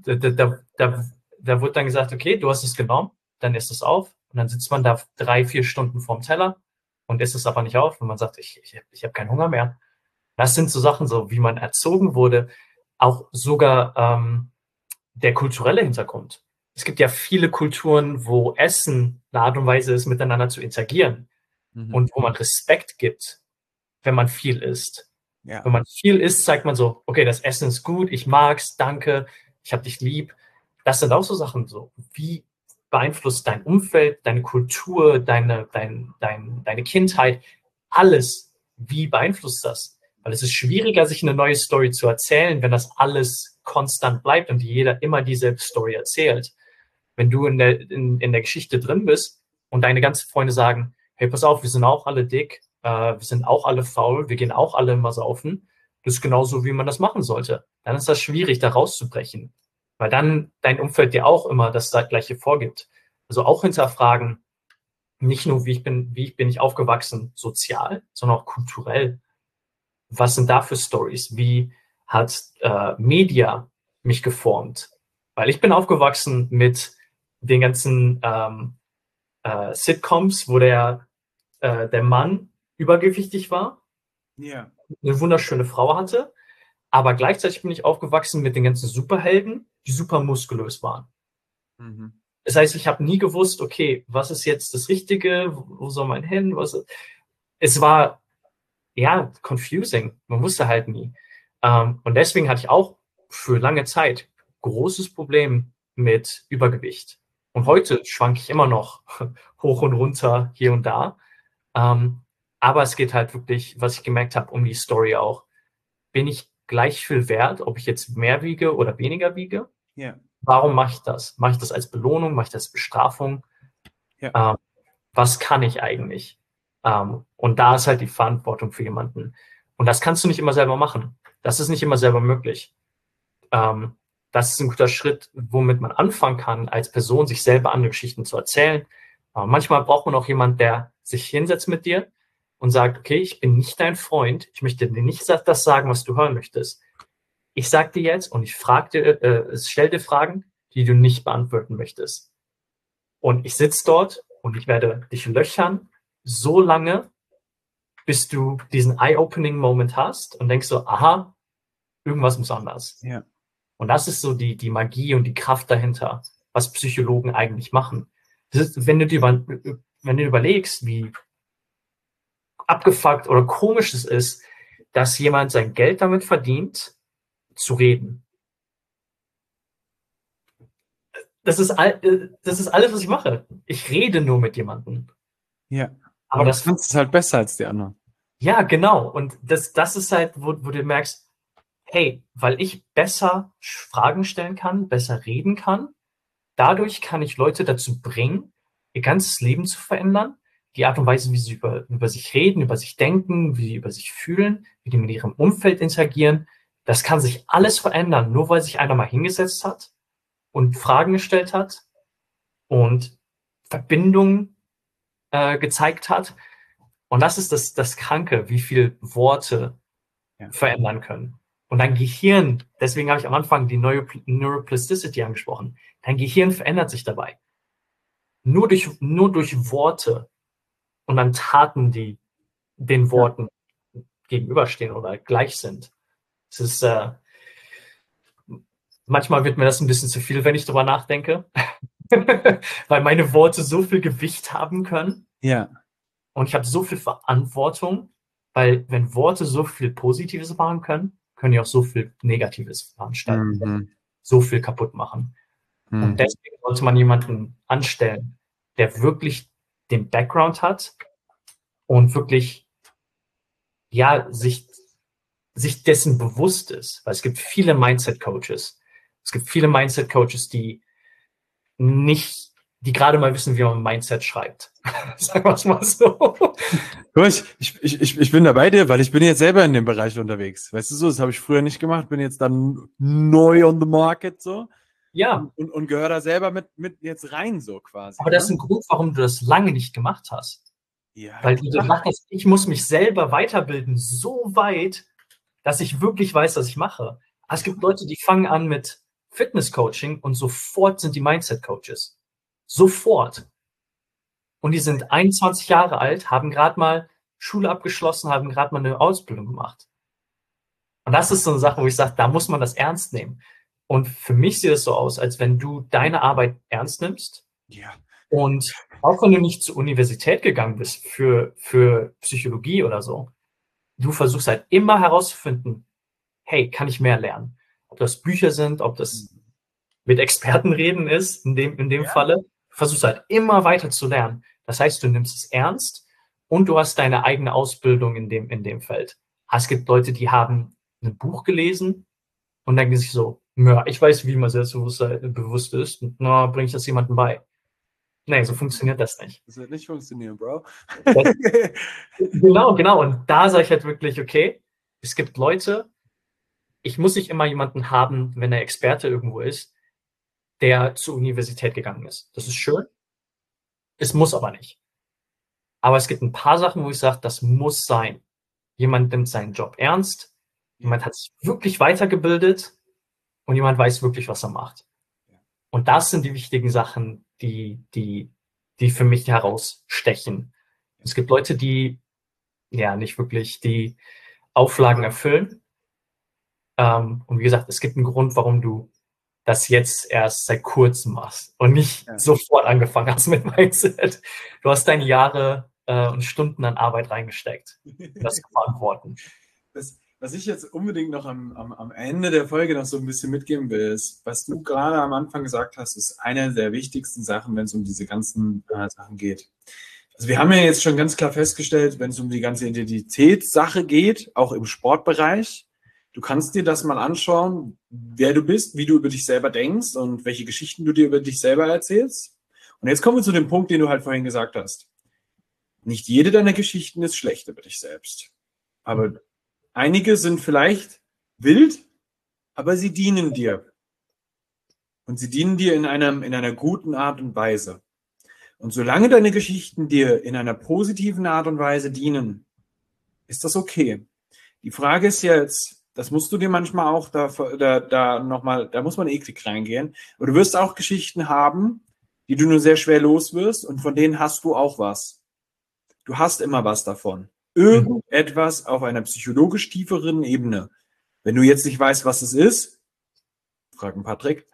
Da wurde dann gesagt, okay, du hast es genommen, dann isst es auf und dann sitzt man da 3-4 Stunden vorm Teller und isst es aber nicht auf und man sagt, ich habe keinen Hunger mehr. Das sind so Sachen, so wie man erzogen wurde, auch sogar der kulturelle Hintergrund. Es gibt ja viele Kulturen, wo Essen eine Art und Weise ist, miteinander zu interagieren und wo man Respekt gibt, wenn man viel isst. Ja. Wenn man viel isst, zeigt man so, okay, das Essen ist gut, ich mag's, danke, ich hab dich lieb. Das sind auch so Sachen so. Wie beeinflusst dein Umfeld, deine Kultur, deine Kindheit, alles, wie beeinflusst das? Weil es ist schwieriger, sich eine neue Story zu erzählen, wenn das alles konstant bleibt und jeder immer dieselbe Story erzählt. Wenn du in der Geschichte drin bist und deine ganzen Freunde sagen, hey, pass auf, wir sind auch alle dick, wir sind auch alle faul, wir gehen auch alle immer saufen, das ist genauso, wie man das machen sollte. Dann ist das schwierig, da rauszubrechen, weil dann dein Umfeld dir auch immer das Gleiche vorgibt. Also auch hinterfragen, nicht nur, wie bin ich aufgewachsen sozial, sondern auch kulturell. Was sind da für Stories? Wie hat Media mich geformt? Weil ich bin aufgewachsen mit den ganzen Sitcoms, wo der Mann übergewichtig war, Ja. eine wunderschöne Frau hatte, aber gleichzeitig bin ich aufgewachsen mit den ganzen Superhelden, die super muskulös waren. Mhm. Das heißt, ich habe nie gewusst, okay, was ist jetzt das Richtige, wo soll man hin, es war, ja, confusing, man wusste halt nie. Und deswegen hatte ich auch für lange Zeit großes Problem mit Übergewicht. Und heute schwanke ich immer noch hoch und runter, hier und da. Aber es geht halt wirklich, was ich gemerkt habe, um die Story auch. Bin ich gleich viel wert, ob ich jetzt mehr wiege oder weniger wiege? Ja. Warum mache ich das? Mache ich das als Belohnung? Mache ich das als Bestrafung? Ja. Was kann ich eigentlich? Und da ist halt die Verantwortung für jemanden. Und das kannst du nicht immer selber machen. Das ist nicht immer selber möglich. Das ist ein guter Schritt, womit man anfangen kann, als Person sich selber andere Geschichten zu erzählen. Aber manchmal braucht man auch jemanden, der sich hinsetzt mit dir und sagt, okay, ich bin nicht dein Freund, ich möchte dir nicht das sagen, was du hören möchtest. Ich sag dir jetzt und ich stell dir Fragen, die du nicht beantworten möchtest. Und ich sitze dort und ich werde dich löchern, so lange, bis du diesen Eye-Opening-Moment hast und denkst so, aha, irgendwas muss anders. Ja. Und das ist so die Magie und die Kraft dahinter, was Psychologen eigentlich machen. Das ist, wenn du überlegst, wie abgefuckt oder komisch es ist, dass jemand sein Geld damit verdient, zu reden. Das ist alles, was ich mache. Ich rede nur mit jemandem. Ja. Aber das ist halt besser als die anderen. Ja, genau. Und das ist halt, wo du merkst, hey, weil ich besser Fragen stellen kann, besser reden kann, dadurch kann ich Leute dazu bringen, ihr ganzes Leben zu verändern, die Art und Weise, wie sie über sich reden, über sich denken, wie sie über sich fühlen, wie die mit ihrem Umfeld interagieren. Das kann sich alles verändern, nur weil sich einer mal hingesetzt hat und Fragen gestellt hat und Verbindungen gezeigt hat. Und das ist das Kranke, wie viel Worte verändern können. Und dein Gehirn, deswegen habe ich am Anfang die Neuroplasticity angesprochen, dein Gehirn verändert sich dabei. Nur durch Worte und dann Taten, die den Worten gegenüberstehen oder gleich sind. Es ist, manchmal wird mir das ein bisschen zu viel, wenn ich drüber nachdenke, weil meine Worte so viel Gewicht haben können. Ja. Und ich habe so viel Verantwortung, weil wenn Worte so viel Positives machen können, können die auch so viel Negatives veranstalten, so viel kaputt machen. Und deswegen sollte man jemanden anstellen, der wirklich den Background hat und wirklich, ja, sich dessen bewusst ist. Weil es gibt viele Mindset-Coaches. Es gibt viele Mindset-Coaches, die gerade mal wissen, wie man Mindset schreibt. Sagen wir es mal so. Ich bin da bei dir, weil ich bin jetzt selber in dem Bereich unterwegs. Weißt du so, das habe ich früher nicht gemacht, bin jetzt dann neu on the market so. Ja. Und gehöre da selber mit jetzt rein so quasi. Aber das ist ein Grund, warum du das lange nicht gemacht hast. Ja, weil du gesagt hast, ich muss mich selber weiterbilden, so weit, dass ich wirklich weiß, was ich mache. Es gibt Leute, die fangen an mit Fitness-Coaching und sofort sind die Mindset-Coaches. Sofort. Und die sind 21 Jahre alt, haben gerade mal Schule abgeschlossen, haben gerade mal eine Ausbildung gemacht. Und das ist so eine Sache, wo ich sage, da muss man das ernst nehmen. Und für mich sieht es so aus, als wenn du deine Arbeit ernst nimmst. Ja. Und auch wenn du nicht zur Universität gegangen bist für Psychologie oder so, du versuchst halt immer herauszufinden, hey, kann ich mehr lernen? Ob das Bücher sind, ob das mit Experten reden ist, in dem Falle, versuchst halt immer weiter zu lernen. Das heißt, du nimmst es ernst und du hast deine eigene Ausbildung in dem Feld. Es gibt Leute, die haben ein Buch gelesen und denken sich so, ja, ich weiß, wie man selbstbewusst ist, na, bringe ich das jemandem bei. Nee, so funktioniert das nicht. Das wird nicht funktionieren, Bro. Genau. Und da sage ich halt wirklich, okay, es gibt Leute, ich muss nicht immer jemanden haben, wenn er Experte irgendwo ist, der zur Universität gegangen ist. Das ist schön. Es muss aber nicht. Aber es gibt ein paar Sachen, wo ich sage, das muss sein. Jemand nimmt seinen Job ernst, jemand hat sich wirklich weitergebildet und jemand weiß wirklich, was er macht. Und das sind die wichtigen Sachen, die für mich herausstechen. Es gibt Leute, die ja nicht wirklich die Auflagen erfüllen. Und wie gesagt, es gibt einen Grund, warum du das jetzt erst seit kurzem machst und nicht sofort angefangen hast mit Mindset. Du hast deine Jahre und Stunden an Arbeit reingesteckt, das zu verantworten. Was ich jetzt unbedingt noch am Ende der Folge noch so ein bisschen mitgeben will, ist, was du gerade am Anfang gesagt hast, ist eine der wichtigsten Sachen, wenn es um diese ganzen Sachen geht. Also wir haben ja jetzt schon ganz klar festgestellt, wenn es um die ganze Identitätssache geht, auch im Sportbereich, du kannst dir das mal anschauen, wer du bist, wie du über dich selber denkst und welche Geschichten du dir über dich selber erzählst. Und jetzt kommen wir zu dem Punkt, den du halt vorhin gesagt hast. Nicht jede deiner Geschichten ist schlecht über dich selbst. Aber einige sind vielleicht wild, aber sie dienen dir. Und sie dienen dir in einer guten Art und Weise. Und solange deine Geschichten dir in einer positiven Art und Weise dienen, ist das okay. Die Frage ist jetzt, das musst du dir manchmal auch da muss man eklig reingehen. Aber du wirst auch Geschichten haben, die du nur sehr schwer los wirst und von denen hast du auch was. Du hast immer was davon. Irgendetwas auf einer psychologisch tieferen Ebene. Wenn du jetzt nicht weißt, was es ist, fragen Patrick.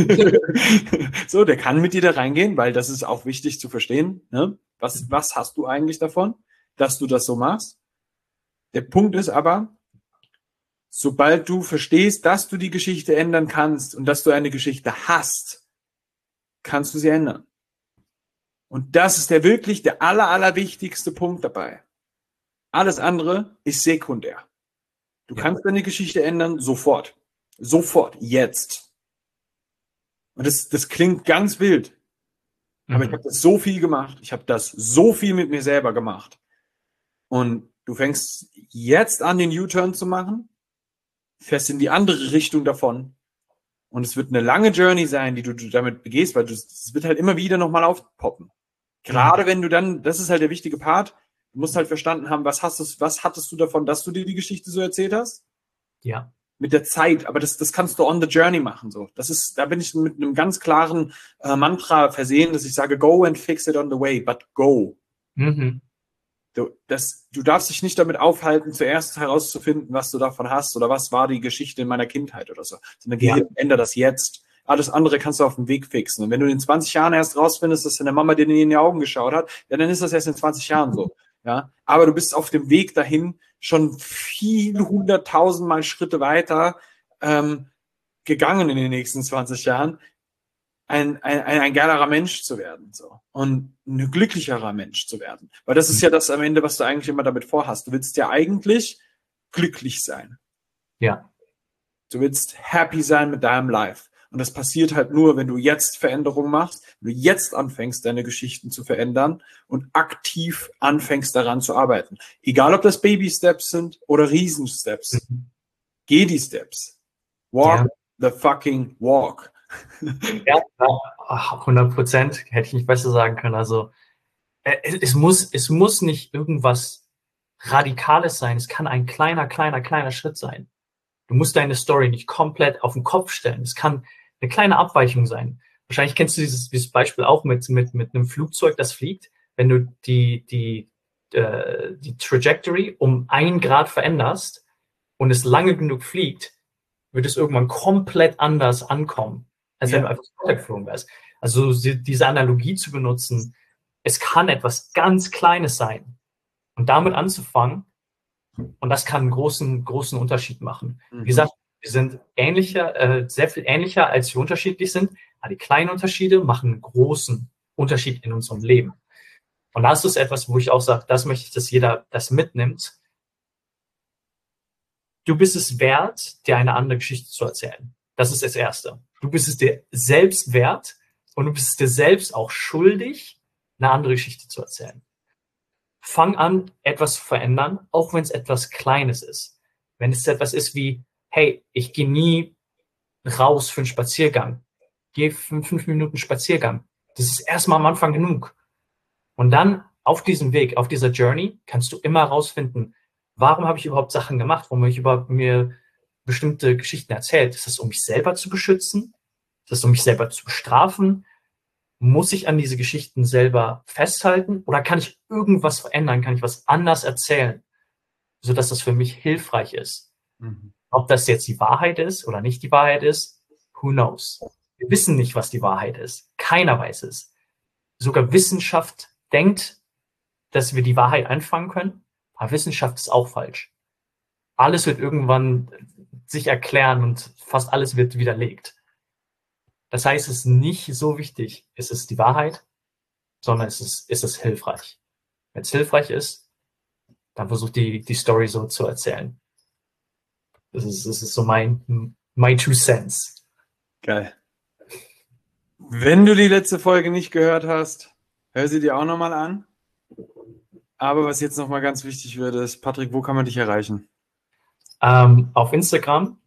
So, der kann mit dir da reingehen, weil das ist auch wichtig zu verstehen. Ne? Was hast du eigentlich davon, dass du das so machst? Der Punkt ist aber, sobald du verstehst, dass du die Geschichte ändern kannst und dass du eine Geschichte hast, kannst du sie ändern. Und das ist wirklich der allerwichtigste Punkt dabei. Alles andere ist sekundär. Du kannst deine Geschichte ändern, sofort. Sofort, jetzt. Und das klingt ganz wild. Aber ich habe das so viel gemacht. Ich habe das so viel mit mir selber gemacht. Und du fängst jetzt an, den U-Turn zu machen, fährst in die andere Richtung davon. Und es wird eine lange Journey sein, die du damit begehst, weil es wird halt immer wieder nochmal aufpoppen. Gerade wenn du dann, das ist halt der wichtige Part, du musst halt verstanden haben, was hattest du davon, dass du dir die Geschichte so erzählt hast? Ja. Mit der Zeit, aber das kannst du on the journey machen. So. Da bin ich mit einem ganz klaren Mantra versehen, dass ich sage, go and fix it on the way, but go. Du darfst dich nicht damit aufhalten, zuerst herauszufinden, was du davon hast oder was war die Geschichte in meiner Kindheit oder so. Sondern ändere das jetzt. Alles andere kannst du auf dem Weg fixen. Und wenn du in 20 Jahren erst rausfindest, dass deine Mama dir in die Augen geschaut hat, ja, dann ist das erst in 20 Jahren so. Ja, aber du bist auf dem Weg dahin schon viele 100.000 Schritte weiter gegangen in den nächsten 20 Jahren, ein geilerer Mensch zu werden, so. Und ein glücklicherer Mensch zu werden. Weil das ist ja das am Ende, was du eigentlich immer damit vorhast. Du willst ja eigentlich glücklich sein. Ja. Du willst happy sein mit deinem Life. Und das passiert halt nur, wenn du jetzt Veränderungen machst, wenn du jetzt anfängst, deine Geschichten zu verändern und aktiv anfängst, daran zu arbeiten. Egal, ob das Baby-Steps sind oder Riesen-Steps. Geh die Steps. Walk the fucking walk. Ja, 100%, hätte ich nicht besser sagen können. Also es muss nicht irgendwas Radikales sein. Es kann ein kleiner Schritt sein. Du musst deine Story nicht komplett auf den Kopf stellen. Es kann eine kleine Abweichung sein. Wahrscheinlich kennst du dieses Beispiel auch mit einem Flugzeug, das fliegt. Wenn du die Trajectory um 1 Grad veränderst und es lange genug fliegt, wird es irgendwann komplett anders ankommen, als wenn du einfach weitergeflogen wärst. Also diese Analogie zu benutzen, es kann etwas ganz Kleines sein. Und damit anzufangen, und das kann einen großen Unterschied machen. Wie gesagt, wir sind sehr viel ähnlicher, als wir unterschiedlich sind. Aber die kleinen Unterschiede machen einen großen Unterschied in unserem Leben. Und das ist etwas, wo ich auch sage, das möchte ich, dass jeder das mitnimmt. Du bist es wert, dir eine andere Geschichte zu erzählen. Das ist das Erste. Du bist es dir selbst wert und du bist es dir selbst auch schuldig, eine andere Geschichte zu erzählen. Fang an, etwas zu verändern, auch wenn es etwas Kleines ist. Wenn es etwas ist wie, hey, ich gehe nie raus für einen Spaziergang. Gehe 5 Minuten Spaziergang. Das ist erstmal am Anfang genug. Und dann auf diesem Weg, auf dieser Journey, kannst du immer herausfinden, warum habe ich überhaupt Sachen gemacht, warum habe ich überhaupt mir bestimmte Geschichten erzählt. Ist das, um mich selber zu beschützen? Ist das, um mich selber zu bestrafen? Muss ich an diese Geschichten selber festhalten? Oder kann ich irgendwas verändern? Kann ich was anders erzählen, sodass das für mich hilfreich ist? Mhm. Ob das jetzt die Wahrheit ist oder nicht die Wahrheit ist, who knows? Wir wissen nicht, was die Wahrheit ist. Keiner weiß es. Sogar Wissenschaft denkt, dass wir die Wahrheit einfangen können, aber Wissenschaft ist auch falsch. Alles wird irgendwann sich erklären und fast alles wird widerlegt. Das heißt, es ist nicht so wichtig, ist es die Wahrheit, sondern ist es hilfreich. Wenn es hilfreich ist, dann versucht die Story so zu erzählen. Das ist so my two cents. Geil. Wenn du die letzte Folge nicht gehört hast, hör sie dir auch nochmal an. Aber was jetzt nochmal ganz wichtig wird, ist, Patrick, wo kann man dich erreichen? Auf Instagram,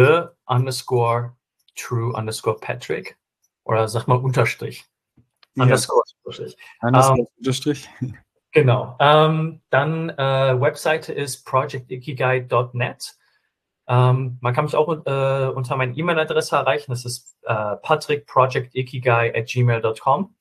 the_true_Patrick. Oder sag mal Unterstrich. Ja. Understrich. Unterstrich. Genau. Dann Webseite ist projectikigai.net. Man kann mich auch unter meiner E-Mail-Adresse erreichen. Das ist patrickprojectikigai@gmail.com.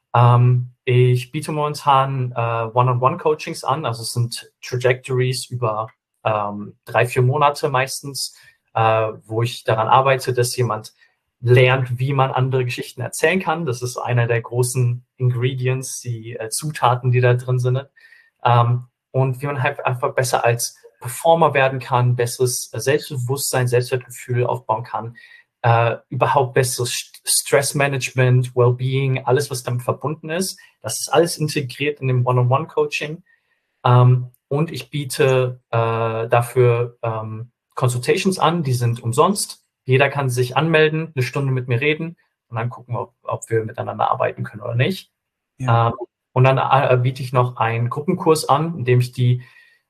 Ich biete momentan One-on-One-Coachings an. Also es sind Trajectories über 3-4 Monate meistens, wo ich daran arbeite, dass jemand lernt, wie man andere Geschichten erzählen kann. Das ist einer der großen Ingredients, die Zutaten, die da drin sind. Und wie man halt einfach besser als Performer werden kann, besseres Selbstbewusstsein, Selbstwertgefühl aufbauen kann, überhaupt besseres Stressmanagement, Wellbeing, alles, was damit verbunden ist. Das ist alles integriert in dem One-on-One-Coaching. Und ich biete dafür Consultations an, die sind umsonst. Jeder kann sich anmelden, 1 Stunde mit mir reden und dann gucken wir, ob wir miteinander arbeiten können oder nicht. Ja. Und dann biete ich noch einen Gruppenkurs an, in dem ich die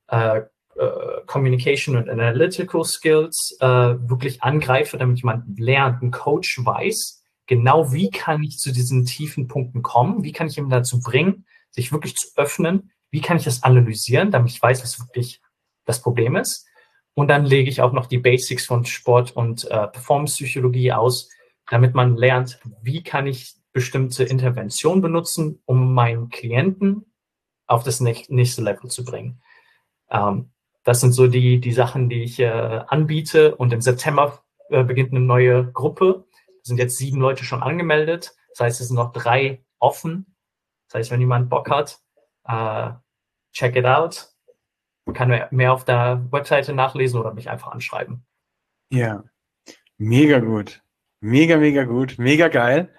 Communication und Analytical Skills wirklich angreife, damit jemand lernt, ein Coach weiß, genau wie kann ich zu diesen tiefen Punkten kommen, wie kann ich ihn dazu bringen, sich wirklich zu öffnen, wie kann ich das analysieren, damit ich weiß, was wirklich das Problem ist. Und dann lege ich auch noch die Basics von Sport- und Performance-Psychologie aus, damit man lernt, wie kann ich bestimmte Interventionen benutzen, um meinen Klienten auf das nächste Level zu bringen. Das sind so die Sachen, die ich anbiete. Und im September beginnt eine neue Gruppe. Es sind jetzt 7 Leute schon angemeldet. Das heißt, es sind noch 3 offen. Das heißt, wenn jemand Bock hat, check it out. Man kann mehr auf der Webseite nachlesen oder mich einfach anschreiben. Ja, mega gut. Mega, mega gut. Mega geil.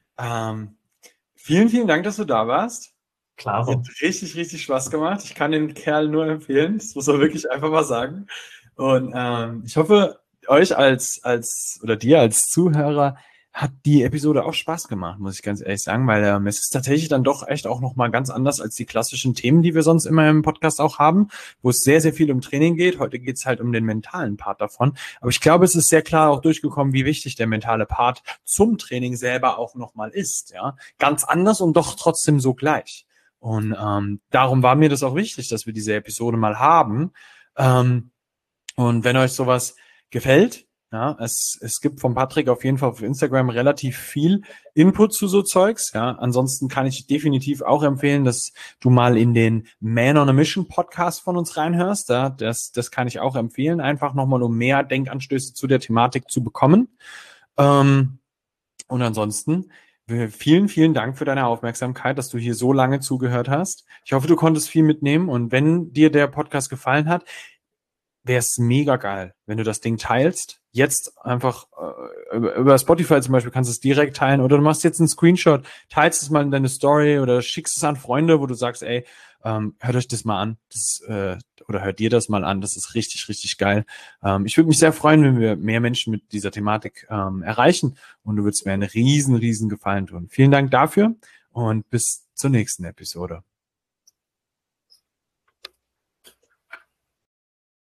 Vielen, vielen Dank, dass du da warst. Klar. Hat richtig, richtig Spaß gemacht. Ich kann den Kerl nur empfehlen. Das muss man wirklich einfach mal sagen. Und ich hoffe, euch oder dir als Zuhörer hat die Episode auch Spaß gemacht, muss ich ganz ehrlich sagen, weil es ist tatsächlich dann doch echt auch nochmal ganz anders als die klassischen Themen, die wir sonst immer im Podcast auch haben, wo es sehr, sehr viel um Training geht. Heute geht es halt um den mentalen Part davon. Aber ich glaube, es ist sehr klar auch durchgekommen, wie wichtig der mentale Part zum Training selber auch nochmal ist. Ja, ganz anders und doch trotzdem so gleich. Und darum war mir das auch wichtig, dass wir diese Episode mal haben. Und wenn euch sowas gefällt, ja, es gibt von Patrick auf jeden Fall auf Instagram relativ viel Input zu so Zeugs. Ja, ansonsten kann ich definitiv auch empfehlen, dass du mal in den Man on a Mission Podcast von uns reinhörst. Ja, das kann ich auch empfehlen, einfach nochmal, um mehr Denkanstöße zu der Thematik zu bekommen. Und ansonsten vielen, vielen Dank für deine Aufmerksamkeit, dass du hier so lange zugehört hast. Ich hoffe, du konntest viel mitnehmen und wenn dir der Podcast gefallen hat, wäre es mega geil, wenn du das Ding teilst. Jetzt einfach über Spotify zum Beispiel kannst du es direkt teilen oder du machst jetzt einen Screenshot, teilst es mal in deine Story oder schickst es an Freunde, wo du sagst, ey, hört euch das mal an, oder hört dir das mal an, das ist richtig, richtig geil. Ich würde mich sehr freuen, wenn wir mehr Menschen mit dieser Thematik erreichen und du würdest mir einen riesen, riesen Gefallen tun. Vielen Dank dafür und bis zur nächsten Episode.